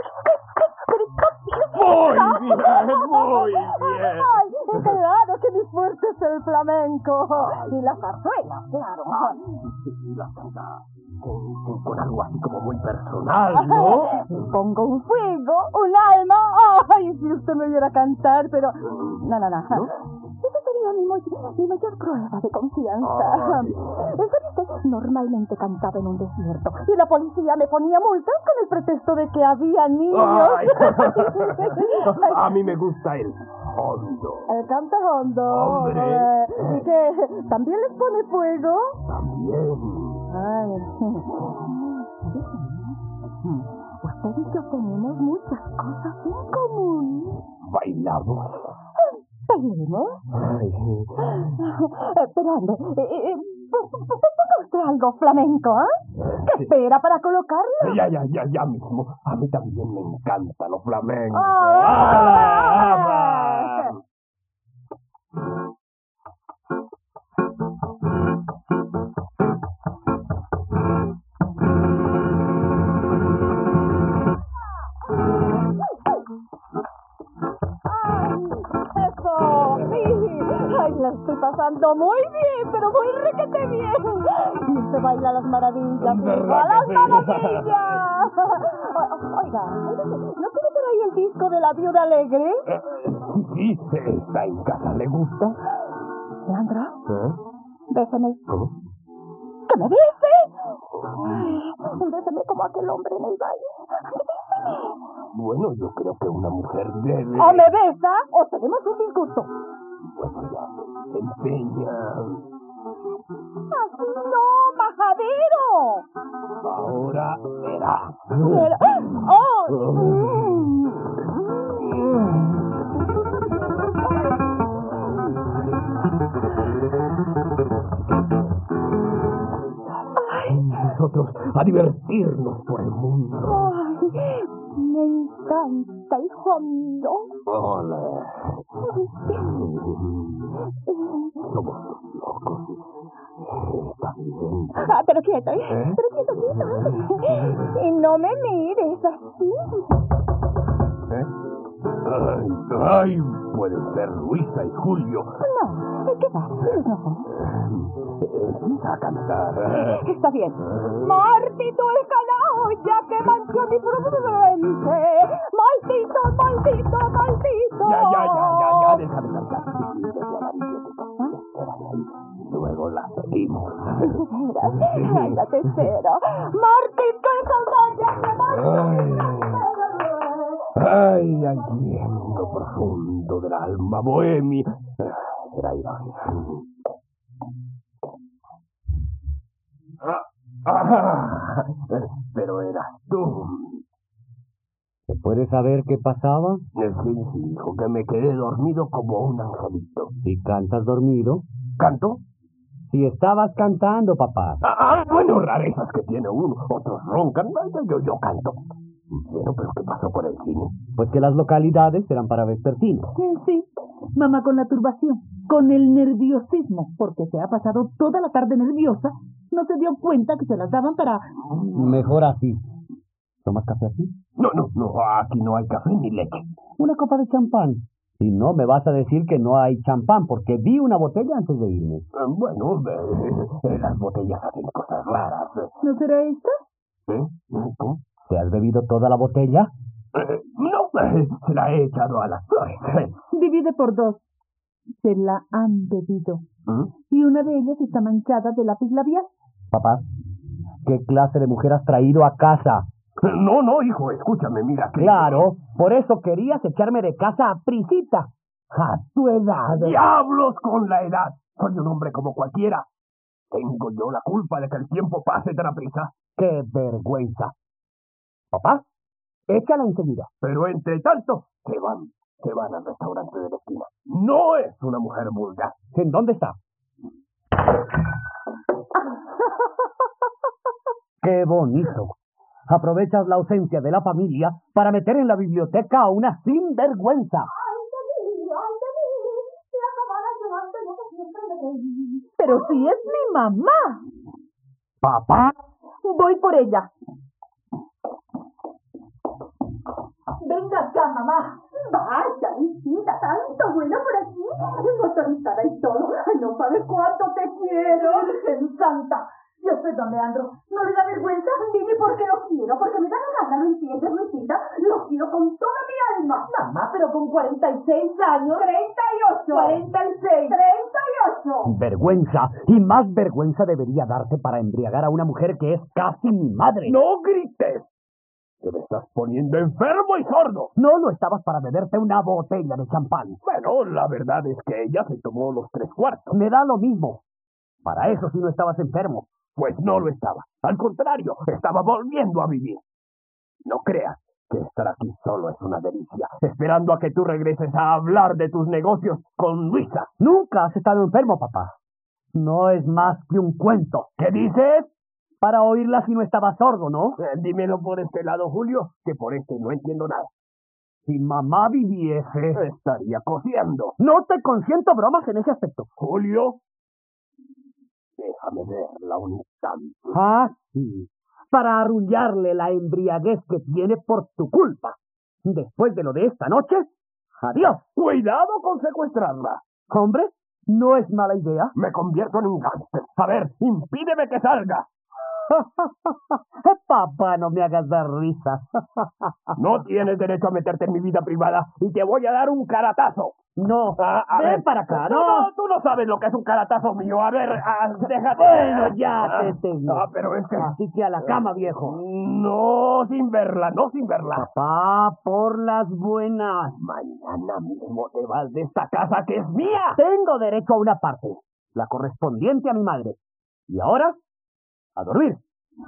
Muy bien, muy bien. Ay, claro que mi fuerte es el flamenco. Y las zarzuelas, claro. Y la canta con, con, con algo así como muy personal, ¿no? Pongo un fuego, un alma. Ay, si usted me oyera cantar, pero... No, no, no. Eso sería era mi, mo- mi mayor prueba de confianza. Ay. ¿Sabes? Normalmente cantaba en un desierto y la policía me ponía multas con el pretexto de que había niños. Ay. A mí me gusta el hondo. El canta hondo. Hombre. Eh, ¿Y qué? ¿También les pone fuego? También. Ay. Usted y yo tenemos muchas cosas en común. Bailamos. ¿Bailemos? Ay. Eh, Pero ande, eh, eh, p- p- ponga usted algo flamenco, ¿eh? ¿Qué espera para colocarlo? Ya, ya, ya, ya mismo. A mí también me encanta los flamencos. ¡Ah! ¡Ah! ¡Eso! ¡Sí! ¡Ay, la estoy pasando muy bien, pero muy requete bien! Y usted baila las maravillas, ¿Verdad ¡a las que sí? maravillas! O- Oiga, ¿no tiene por ahí el disco de La Viuda Alegre? Eh, Sí, sí, está en casa. ¿Le gusta? Leandro, ¿Eh? béseme. ¿Cómo? ¡Que me bese! Ay, béseme como aquel hombre en el baile. Bueno, yo creo que una mujer debe... O me besa o tenemos un disgusto. Bueno, ya, se empeña. ¡Así no, majadero! Ahora verá. Pero... ¡Oh! Mm. Nosotros a divertirnos por el mundo. Ay, me encanta el fondo. Hola. Somos dos locos. Está bien. Ah, pero quieto, ¿eh? ¿Eh? Pero quieto, quieto. Y no me mires así. ¿Eh? Ay, ay, pueden ser Luisa y Julio. No, ¿qué va? Ellos no son. Empieza a cantar. Está bien. Maldito el canalla que manchó mi frente. Maldito, maldito, maldito. Ya, ya, ya, ya, ya, déjame cantar. Luego la seguimos. Ay, la tercera. Maldito el canalla que manchó. Ay, allí en lo profundo del alma bohemia. Era ironía. Ah, ah, pero eras tú. ¿Se puede saber qué pasaba? Eh, Sí, sí, hijo, que me quedé dormido como un angelito. ¿Y cantas dormido? ¿Canto? Si estabas cantando, papá. Ah, ah, bueno, rarezas que tiene uno. Otros roncan, yo, yo canto. Bueno, pero ¿qué pasó con el cine? Pues que las localidades eran para vespertinos. Sí, sí. Mamá con la turbación, con el nerviosismo, porque se ha pasado toda la tarde nerviosa, no se dio cuenta que se las daban para... Mejor así. ¿Tomas café así? No, no, no, aquí no hay café ni leche. Una copa de champán. Si no, me vas a decir que no hay champán, porque vi una botella antes de irme. Eh, Bueno, eh, eh, las botellas hacen cosas raras. ¿No será esta? ¿Eh? ¿Cómo? ¿Te has bebido toda la botella? Eh, no, eh, se la he echado a las flores. Divide por dos. Se la han bebido. ¿Mm? Y una de ellas está manchada de lápiz labial. Papá, ¿qué clase de mujer has traído a casa? No, no, hijo, escúchame, mira. Que... Claro, por eso querías echarme de casa a prisita. A tu edad. ¡Diablos con la edad! Soy un hombre como cualquiera. ¿Tengo yo la culpa de que el tiempo pase tan aprisa? ¡Qué vergüenza! Papá, échala enseguida. Pero entre tanto, se van, se van al restaurante de la esquina. No es una mujer vulgar. ¿En dónde está? ¡Qué bonito! Aprovechas la ausencia de la familia para meter en la biblioteca a una sinvergüenza. Pero si es mi mamá. ¿Papá? Voy por ella. Venga acá, mamá. Vaya, hijita, tanto bueno por aquí. Motorizada y todo. Ay, no sabes cuánto te quiero. Virgen Santa. Yo soy don Leandro. ¿No le da vergüenza? Dime por qué lo quiero. Porque me da la gana, ¿lo entiendes, Luisita? Lo quiero con toda mi alma. Mamá, pero con cuarenta y seis años. treinta y ocho. cuarenta y seis. treinta y ocho. Vergüenza, y más vergüenza debería darte para embriagar a una mujer que es casi mi madre. ¡No grites! ¡Te me estás poniendo enfermo y sordo! No lo estabas para beberte una botella de champán. Bueno, la verdad es que ella se tomó los tres cuartos. Me da lo mismo. Para eso sí no estabas enfermo. Pues no lo estaba. Al contrario, estaba volviendo a vivir. No creas que estar aquí solo es una delicia, esperando a que tú regreses a hablar de tus negocios con Luisa. Nunca has estado enfermo, papá. No es más que un cuento. ¿Qué dices? Para oírla si no estaba sordo, ¿no? Eh, dímelo por este lado, Julio, que por este no entiendo nada. Si mamá viviese, estaría cosiendo. No te consiento bromas en ese aspecto. Julio, déjame verla un instante. Ah, sí. Para arrullarle la embriaguez que tiene por tu culpa. Después de lo de esta noche, adiós. Cuidado con secuestrarla. Hombre, no es mala idea. Me convierto en un gángster. A ver, impídeme que salga. Papá, no me hagas dar risa. No tienes derecho a meterte en mi vida privada y te voy a dar un caratazo. No, ah, a ven ver. para acá, no. no. No, tú no sabes lo que es un caratazo mío. A ver, ah, déjate. Bueno, ya ah, te tengo. Ah, pero es que... Así que a la cama, viejo. No, sin verla, no sin verla. Papá, por las buenas. Mañana mismo te vas de esta casa que es mía. Tengo derecho a una parte, la correspondiente a mi madre. Y ahora, a dormir.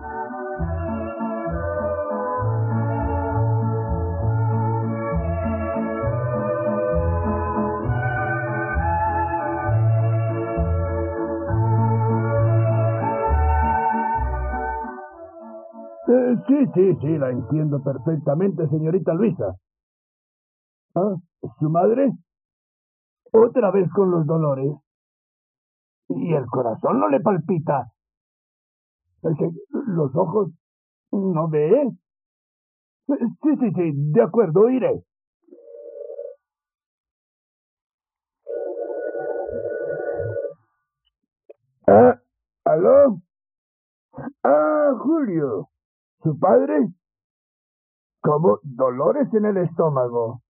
Eh, sí, sí, sí, la entiendo perfectamente, señorita Luisa. ¿Ah? ¿Su madre? Otra vez con los dolores. ¿Y el corazón no le palpita? ¿Es que los ojos no ve? Sí, sí, sí, de acuerdo, iré. Ah, ¿aló? Ah, Julio. ¿Su padre? ¿Cómo? ¿Dolores en el estómago?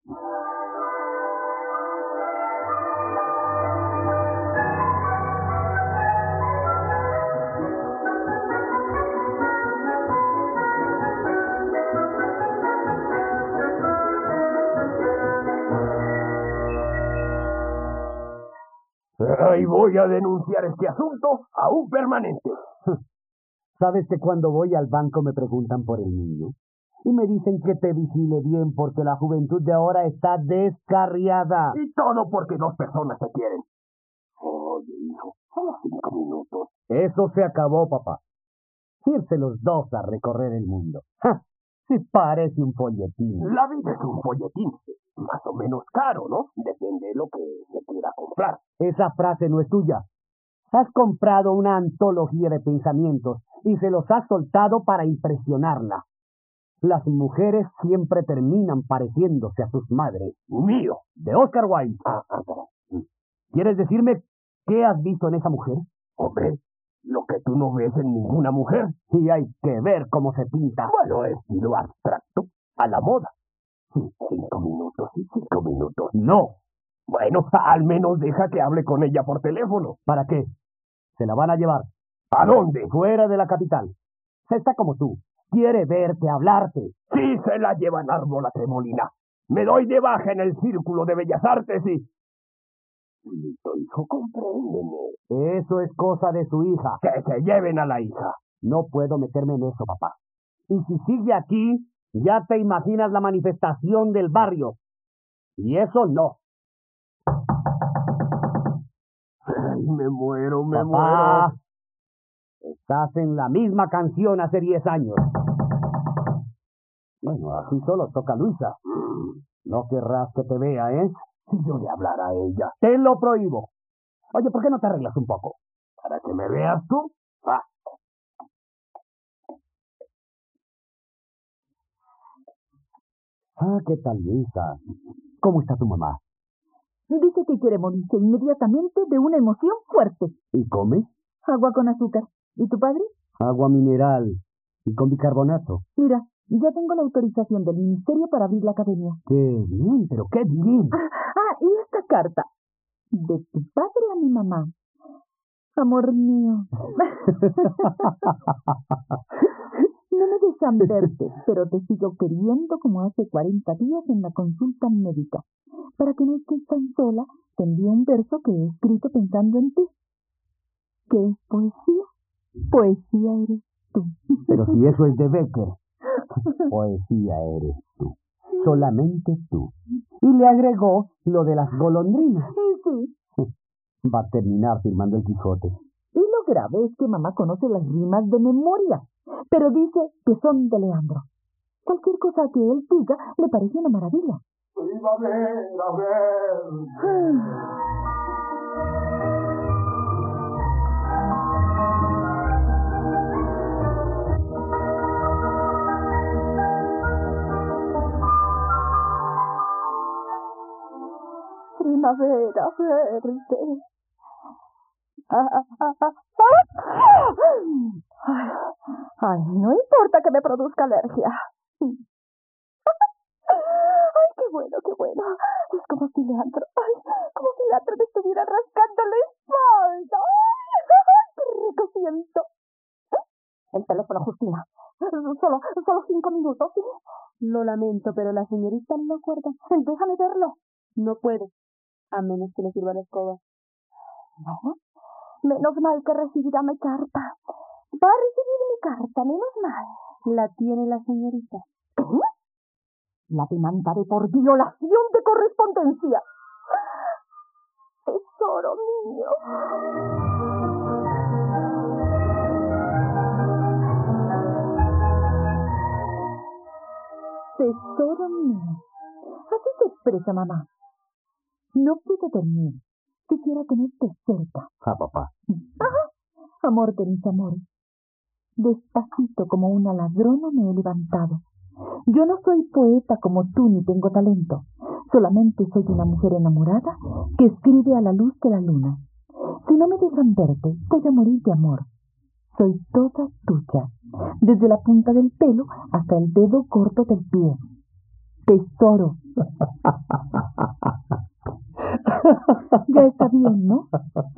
Y voy a denunciar este asunto a un permanente. ¿Sabes que cuando voy al banco me preguntan por el niño? Y me dicen que te vigile bien porque la juventud de ahora está descarriada. Y todo porque dos personas se quieren. Oye, hijo, solo cinco minutos. Eso se acabó, papá. Irse los dos a recorrer el mundo. ¡Ja! Sí parece un folletín. La vida es un folletín. Más o menos caro, ¿no? Depende de lo que se quiera comprar. Esa frase no es tuya. Has comprado una antología de pensamientos y se los has soltado para impresionarla. Las mujeres siempre terminan pareciéndose a sus madres. Mío. De Oscar Wilde. Ah, ah, ah. ¿Quieres decirme qué has visto en esa mujer? Hombre, lo que tú no ves en ninguna mujer. Y hay que ver cómo se pinta. Bueno, estilo abstracto, a la moda. Cinco minutos y cinco minutos. No. Bueno, al menos deja que hable con ella por teléfono. ¿Para qué? Se la van a llevar. ¿A dónde? Fuera de la capital. Está como tú. Quiere verte, hablarte. Sí, se la llevan Árbola Tremolina. Me doy de baja en el Círculo de Bellas Artes y... Listo, hijo, compréndeme. Eso es cosa de su hija. Que se lleven a la hija. No puedo meterme en eso, papá. Y si sigue aquí, ya te imaginas la manifestación del barrio. Y eso no. Ay, me muero, me Papá, muero. Estás en la misma canción hace diez años. Bueno, así solo toca Luisa. No querrás que te vea, ¿eh? Si yo le hablara a ella. Te lo prohíbo. Oye, ¿por qué no te arreglas un poco? ¿Para que me veas tú? Ah. Ah, ¿qué tal, Luisa? ¿Cómo está tu mamá? Dice que quiere morirse inmediatamente de una emoción fuerte. ¿Y come? Agua con azúcar. ¿Y tu padre? Agua mineral y con bicarbonato. Mira, ya tengo la autorización del ministerio para abrir la academia. ¡Qué bien, pero qué bien! Ah, y esta carta. De tu padre a mi mamá. Amor mío. No me dejan verte, pero te sigo queriendo como hace cuarenta días en la consulta médica. Para que no estés tan sola, te envío un verso que he escrito pensando en ti. ¿Qué es poesía? Poesía eres tú. Pero si eso es de Becker, poesía eres tú. Solamente tú. Y le agregó lo de las golondrinas. Sí. Va a terminar firmando el Quijote. Y lo grave es que mamá conoce las rimas de memoria, pero dice que son de Leandro. Cualquier cosa que él diga le parece una maravilla. Iba a ver, a ver. Primavera verde. Ah, ah, ah, ah. Ay, ay, no importa que me produzca alergia. Ay, qué bueno, qué bueno. Es como si Leandro, ay, como si Leandro me estuviera rascando la espalda. Ay, qué rico siento. El teléfono, Justina. Solo, solo cinco minutos. Lo lamento, pero la señorita no acuerda. Déjame verlo. No puede, a menos que le sirva la escoba. No, menos mal que recibirá mi carta. Va a recibir mi carta, menos mal. La tiene la señorita. ¿Qué? La demandaré por violación de correspondencia. Tesoro mío. Tesoro mío. Así se expresa mamá. No puedo dormir. Quisiera tenerte cerca. Ah, papá. Ajá. Amor de mis amores. Despacito como una ladrona me he levantado. Yo no soy poeta como tú ni tengo talento. Solamente soy una mujer enamorada que escribe a la luz de la luna. Si no me dejan verte, voy a morir de amor. Soy toda tuya, desde la punta del pelo hasta el dedo corto del pie. Tesoro. Ya está bien, ¿no?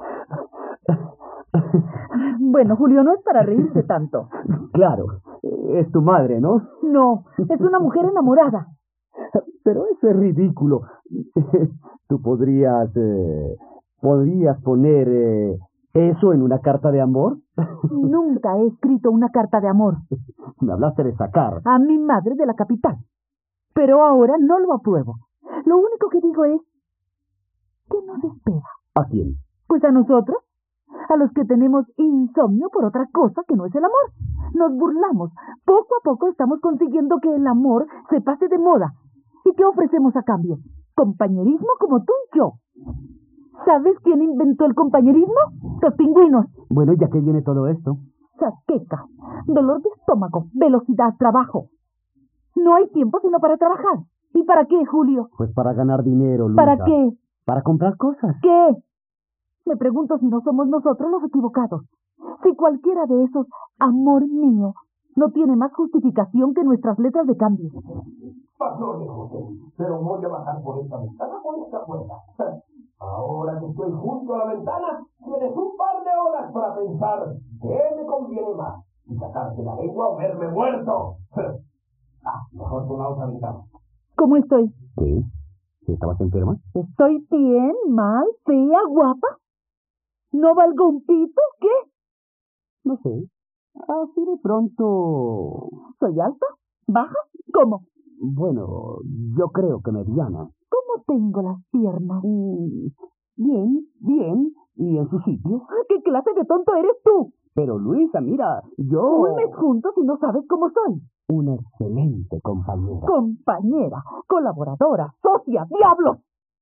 Bueno, Julio, no es para reírse tanto. Claro, es tu madre, ¿no? No, es una mujer enamorada. Pero eso es ridículo. Tú podrías... Eh, podrías poner eh, eso en una carta de amor. Nunca he escrito una carta de amor. Me hablaste de sacar. A mi madre de la capital. Pero ahora no lo apruebo. Lo único que digo es... ¿qué nos espera? ¿A quién? Pues a nosotros. A los que tenemos insomnio por otra cosa que no es el amor. Nos burlamos. Poco a poco estamos consiguiendo que el amor se pase de moda. ¿Y qué ofrecemos a cambio? Compañerismo como tú y yo. ¿Sabes quién inventó el compañerismo? Los pingüinos. Bueno, ¿ya qué viene todo esto? Saqueca, dolor de estómago, velocidad, trabajo. No hay tiempo sino para trabajar. ¿Y para qué, Julio? Pues para ganar dinero, Luisa. ¿Para qué? Para comprar cosas. ¿Qué? Me pregunto si no somos nosotros los equivocados. Si cualquiera de esos, amor mío, no tiene más justificación que nuestras letras de cambio. Perdone, José, pero voy a bajar por esta ventana por esta puerta. Ahora que estoy junto a la ventana, tienes un par de horas para pensar qué me conviene más. Y sacarte la lengua o verme muerto. Ah, mejor por la otra ventana. ¿Cómo estoy? ¿Qué? ¿Estabas enferma? ¿Estoy bien, mal, fea, guapa? ¿No valgo un pito? ¿Qué? No sé. Así de pronto... ¿Soy alta? ¿Baja? ¿Cómo? Bueno, yo creo que mediana. ¿Cómo tengo las piernas? Mm, bien, bien. ¿Y en su sitio? ¿Qué clase de tonto eres tú? Pero Luisa, mira, yo... Un mes juntos y no sabes cómo soy. Una excelente compañera. Compañera, colaboradora, socia, diablo.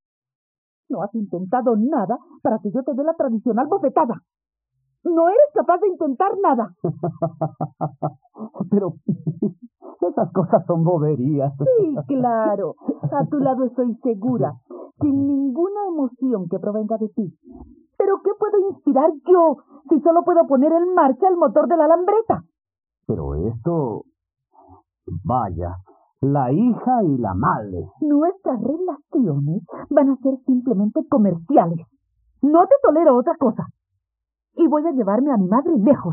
No has intentado nada para que yo te dé la tradicional bofetada. No eres capaz de intentar nada. Pero esas cosas son boberías. Sí, claro. A tu lado estoy segura, sin ninguna emoción que provenga de ti. ¿Pero qué puedo inspirar yo si solo puedo poner en marcha el motor de la alambreta? Pero esto... Vaya, la hija y la madre. Nuestras relaciones van a ser simplemente comerciales. No te tolero otra cosa. Y voy a llevarme a mi madre lejos.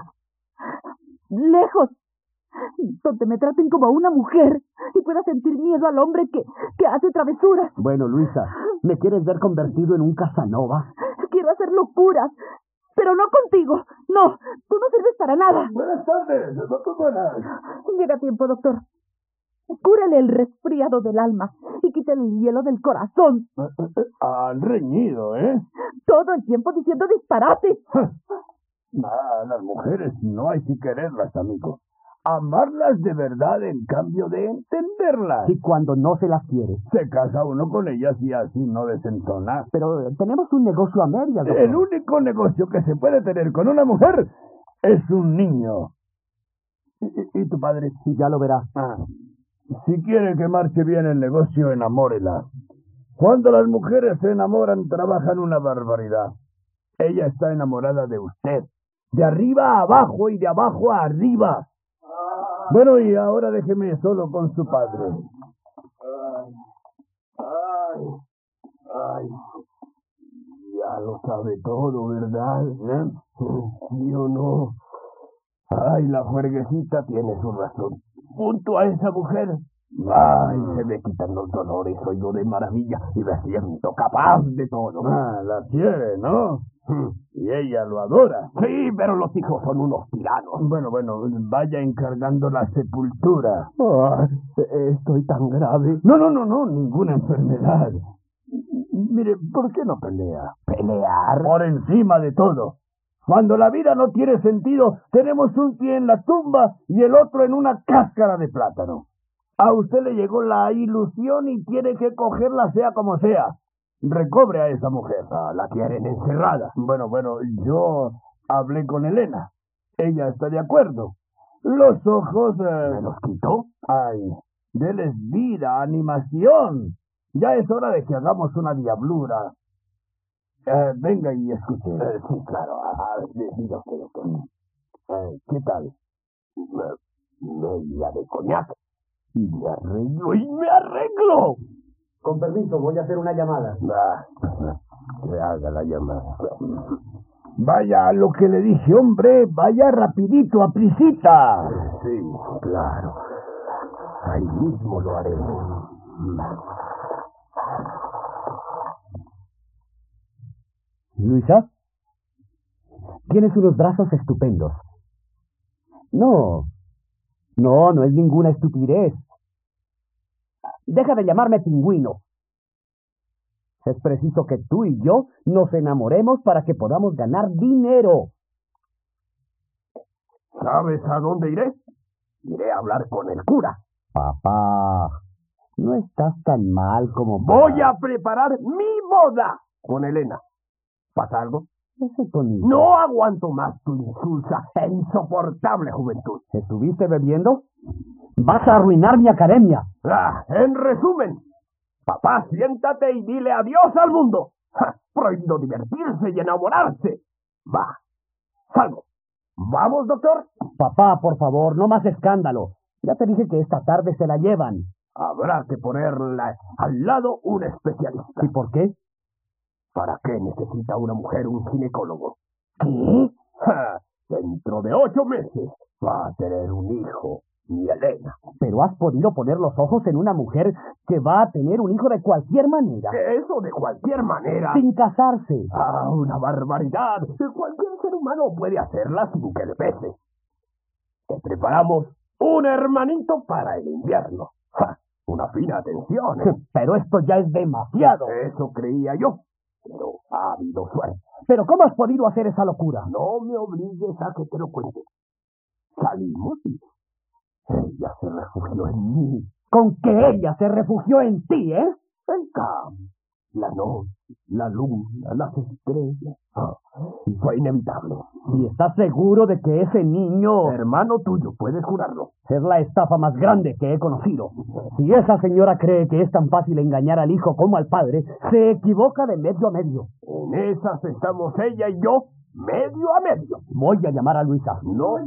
Lejos. Donde me traten como a una mujer y pueda sentir miedo al hombre que, que hace travesuras. Bueno, Luisa, ¿me quieres ver convertido en un Casanova? Quiero hacer locuras, pero no contigo. No, tú no sirves para nada. Buenas tardes, doctor. Buenas. Llega a tiempo, doctor. Cúrele el resfriado del alma y quítale el hielo del corazón. Han reñido, ¿eh? Todo el tiempo diciendo disparate. Ah, las mujeres no hay que quererlas, amigo. Amarlas de verdad en cambio de entenderlas. Y cuando no se las quiere. Se casa uno con ellas y así no desentona. Pero tenemos un negocio a medias, doctor. El único negocio que se puede tener con una mujer es un niño. ¿Y, y tu padre? Ya lo verá. Ah. Si quiere que marche bien el negocio, enamórela. Cuando las mujeres se enamoran, trabajan una barbaridad. Ella está enamorada de usted. De arriba a abajo y de abajo a arriba. Bueno, y ahora déjeme solo con su padre. Ay, ay, ay. Ya lo sabe todo, ¿verdad? ¿Eh? ¿Sí o no? Ay, la juerguecita tiene su razón. Junto a esa mujer, ay, se me quitan los dolores, oigo de maravilla y me siento capaz de todo. Ah, la quiere, ¿no? Y ella lo adora. Sí, pero los hijos son unos tiranos. Bueno, bueno, vaya encargando la sepultura. Oh, estoy tan grave. No, no, no, no, ninguna enfermedad. Mire, ¿por qué no pelea? ¿Pelear? Por encima de todo. Cuando la vida no tiene sentido, tenemos un pie en la tumba y el otro en una cáscara de plátano. A usted le llegó la ilusión y tiene que cogerla sea como sea. Recobre a esa mujer. Ah, la quieren encerrada. Bueno, bueno, yo hablé con Elena. Ella está de acuerdo. Los ojos... Eh... ¿Me los quitó? Ay, déles vida, animación. Ya es hora de que hagamos una diablura. Eh, venga y escuche. Eh, sí, claro. A ver, diga usted, doctor. Eh, ¿Qué tal? Media de coñac. Y me arreglo, y me arreglo. Con permiso, voy a hacer una llamada. Ah, que haga la llamada. Vaya a lo que le dije, hombre. Vaya rapidito, a prisita. Sí, claro. Ahí mismo lo haré. Luisa, tienes unos brazos estupendos. No, no, no es ninguna estupidez. Deja de llamarme pingüino. Es preciso que tú y yo nos enamoremos para que podamos ganar dinero. ¿Sabes a dónde iré? Iré a hablar con el cura. Papá, no estás tan mal como... Voy a preparar mi boda con Elena. ¿Pasa algo? Ese tonito. No aguanto más tu insulsa e insoportable juventud. ¿Estuviste bebiendo? Vas a arruinar mi academia. Ah, en resumen, papá, siéntate y dile adiós al mundo. Ja, prohibido divertirse y enamorarse. Va, salgo. ¿Vamos, doctor? Papá, por favor, no más escándalo. Ya te dije que esta tarde se la llevan. Habrá que ponerla al lado un especialista. ¿Y por qué? ¿Para qué necesita una mujer un ginecólogo? ¿Qué? Ja, dentro de ocho meses va a tener un hijo, mi Elena. Pero has podido poner los ojos en una mujer que va a tener un hijo de cualquier manera. ¿Qué eso de cualquier manera? Sin casarse. Ah, una barbaridad. Cualquier ser humano puede hacerla sin que le pese. Te preparamos un hermanito para el invierno. Ja, una fina atención, ¿eh? Pero esto ya es demasiado. Eso creía yo. Pero ha habido suerte. ¿Pero cómo has podido hacer esa locura? No me obligues a que te lo cuente. Salimos y ella se refugió en mí. ¿Con que ella se refugió en ti, eh? Venga, la noche, la luna, las estrellas. Oh, y fue inevitable. ¿Y estás seguro de que ese niño... Hermano tuyo, puedes jurarlo. Es la estafa más grande que he conocido. Si esa señora cree que es tan fácil engañar al hijo como al padre, se equivoca de medio a medio. En esas estamos ella y yo, medio a medio. Voy a llamar a Luisa. No.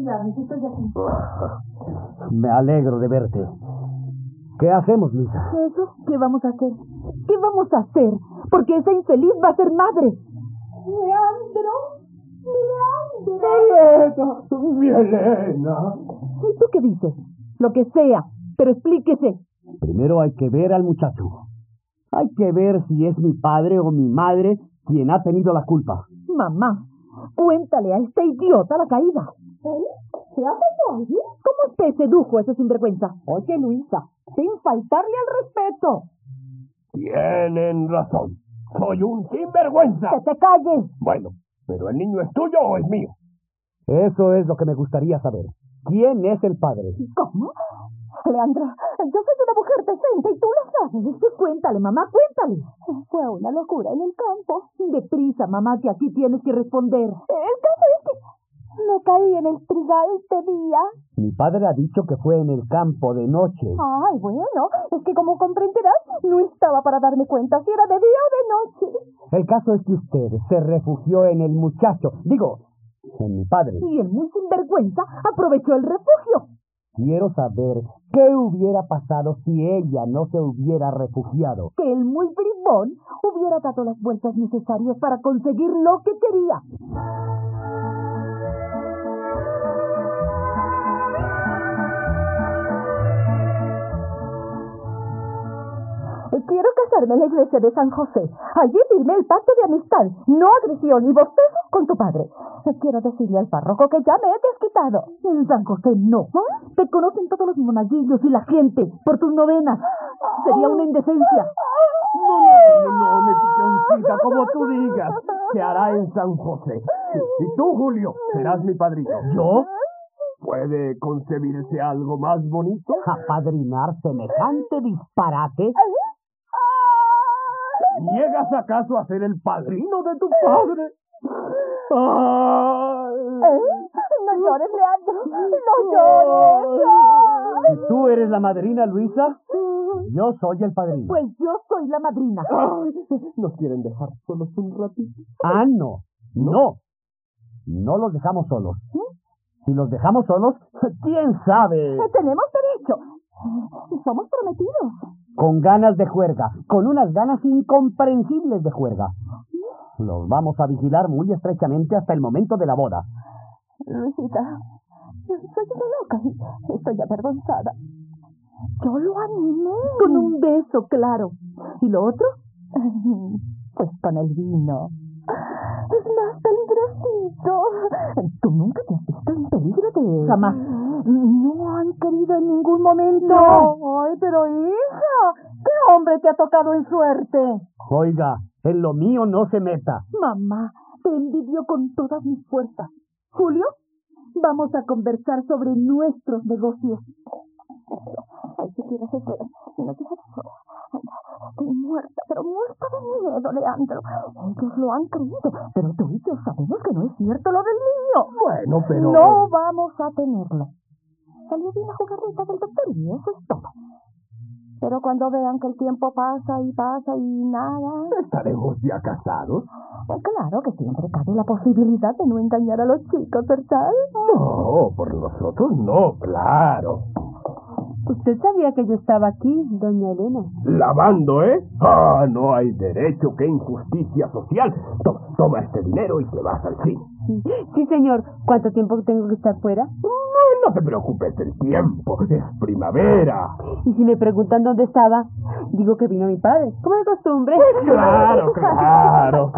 Me alegro de verte. ¿Qué hacemos, Luisa? ¿Eso? ¿Qué vamos a hacer? ¿Qué vamos a hacer? Porque esa infeliz va a ser madre. Leandro, Leandro. Elena, mi Elena. ¿Y tú qué dices? Lo que sea, pero explíquese. Primero hay que ver al muchacho. Hay que ver si es mi padre o mi madre quien ha tenido la culpa. Mamá, cuéntale a este idiota la caída. ¿Él? ¿Se ha pegado? ¿Cómo usted sedujo a ese sinvergüenza? Oye, Luisa, sin faltarle al respeto. Tienen razón. Soy un sinvergüenza. ¡Que te calles! Bueno, ¿pero el niño es tuyo o es mío? Eso es lo que me gustaría saber. ¿Quién es el padre? ¿Cómo? Leandro, yo soy una mujer decente y tú lo sabes. Cuéntale, mamá, cuéntale. Fue una locura en el campo. Deprisa, mamá, que aquí tienes que responder. El caso es que me caí en el trigal este día. Mi padre ha dicho que fue en el campo de noche. Ay, bueno, es que como comprenderás, no estaba para darme cuenta si era de día o de noche. El caso es que usted se refugió en el muchacho, digo, en mi padre. Y el muy sinvergüenza aprovechó el refugio. Quiero saber qué hubiera pasado si ella no se hubiera refugiado. Que el muy bribón hubiera dado las vueltas necesarias para conseguir lo que quería. Quiero casarme en la iglesia de San José. Allí firmé el pacto de amistad, no agresión y bostezo con tu padre. Quiero decirle al párroco que ya me he desquitado. En San José no. ¿Ah? Te conocen todos los monaguillos y la gente por tus novenas. Sería una indecencia. No, no, no, mi pichoncita, como tú digas. Se hará en San José. Y tú, Julio, serás mi padrino. ¿Yo? ¿Puede concebirse algo más bonito? ¿Apadrinar semejante disparate? ¿Niegas acaso a ser el padrino de tu padre? ¡Ay! ¿Eh? No llores, Leandro. No llores. Si tú eres la madrina, Luisa, yo soy el padrino. Pues yo soy la madrina. Ay, ¿nos quieren dejar solos un ratito? Ah, no. No. No los dejamos solos. Si los dejamos solos, ¿quién sabe? Tenemos derecho. Somos prometidos. Con ganas de juerga, con unas ganas incomprensibles de juerga. Los vamos a vigilar muy estrechamente hasta el momento de la boda. Luisita, soy una loca y estoy avergonzada. Yo lo animé. Con un beso, claro. ¿Y lo otro? Pues con el vino. Es más peligrosito. Tú nunca te has visto en peligro de... Jamás. No han querido en ningún momento. No. Ay, pero hija, ¿qué hombre te ha tocado en suerte? Oiga, en lo mío no se meta. Mamá, te envidio con todas mis fuerzas. Julio, vamos a conversar sobre nuestros negocios. Ay, si quieres esperar, si no quieres esperar. Estoy muerta, pero muerta de miedo, Leandro. Ellos lo han creído, pero tú y yo sabemos que no es cierto lo del niño. Bueno, pero... No vamos a tenerlo. Salió bien la jugarreta del doctor y eso es todo. Pero cuando vean que el tiempo pasa y pasa y nada... ¿Estaremos ya casados? Pues claro que siempre cabe la posibilidad de no engañar a los chicos, ¿verdad? No, por nosotros no, claro. ¿Usted sabía que yo estaba aquí, doña Elena? Lavando, ¿eh? Ah, no hay derecho, qué injusticia social. Toma, toma este dinero y te vas al cine. Sí, señor. ¿Cuánto tiempo tengo que estar fuera? No, no te preocupes del tiempo, es primavera. Y si me preguntan dónde estaba, digo que vino mi padre, como de costumbre. Claro, claro.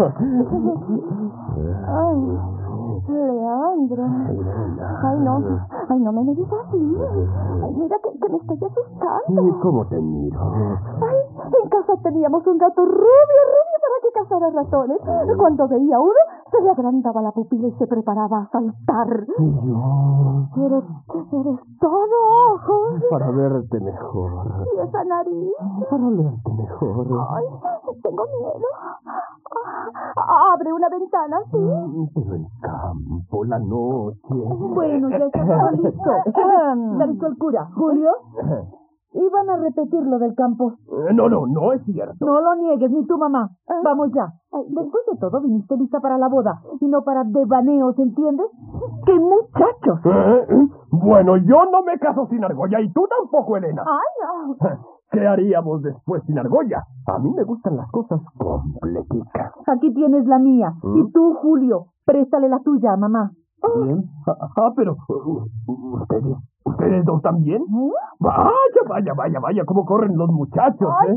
Ay, Leandro. Ay, no. Ay, no me mires así. Ay, mira que, que me estoy asustando. ¿Y cómo te miro? Ay, en casa teníamos un gato rubio, rubio para que cazara ratones. Cuando veía uno, Se le agrandaba la pupila y se preparaba a saltar. Y yo, Eres, eres todo ojos. para verte mejor, Y esa nariz. para verte mejor. Ay, tengo miedo. Ah, abre una ventana, ¿sí? Mm, Pero el campo, la noche. Bueno, ya está todo listo. Le avisó el cura. Julio, iban a repetir lo del campo. Eh, No, no, no es cierto. No lo niegues, ni tu mamá. Vamos ya. Después de todo, viniste lista para la boda y no para devaneos, ¿entiendes? ¡Qué muchachos! Eh, eh, Bueno, yo no me caso sin argolla y tú tampoco, Elena. ¡Ay, no! ¿Qué haríamos después sin argolla? A mí me gustan las cosas completicas. Aquí tienes la mía. ¿Mm? Y tú, Julio, préstale la tuya a mamá. Bien. Ah, ah, pero uh, uh, ustedes, ustedes dos también. Vaya, vaya, vaya, vaya, cómo corren los muchachos, ¿eh?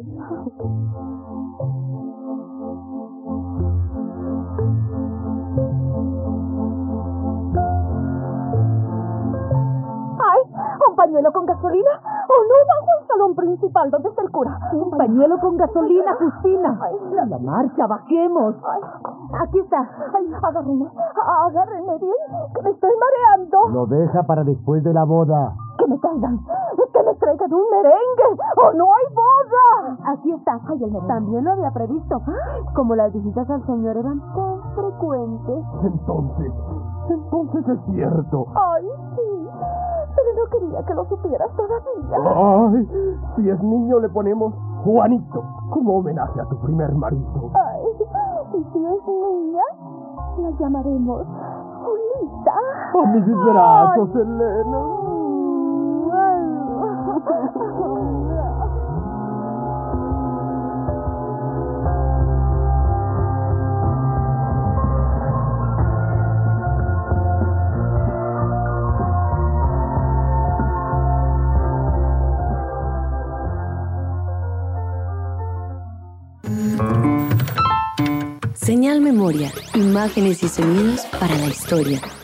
¡Ay! ¿Un pañuelo con gasolina? ¿O no bajo al salón principal donde está el cura? Un pañuelo con gasolina, Justina. A la marcha, bajemos. Aquí está. Ay, agárrenme. Agárrenme bien, que me estoy mareando. Lo deja para después de la boda. Que me traigan. Que me traigan un merengue. ¡O no hay boda! Aquí está. Ay, él también lo había previsto. Como las visitas al señor eran tan frecuentes. Entonces, entonces es cierto. Ay, sí. Pero no quería que lo supieras todavía. Ay, si es niño le ponemos Juanito, como homenaje a tu primer marido. Ay, y si es niña, la llamaremos Julita. A mis brazos, Elena. Señal Memoria, imágenes y sonidos para la historia.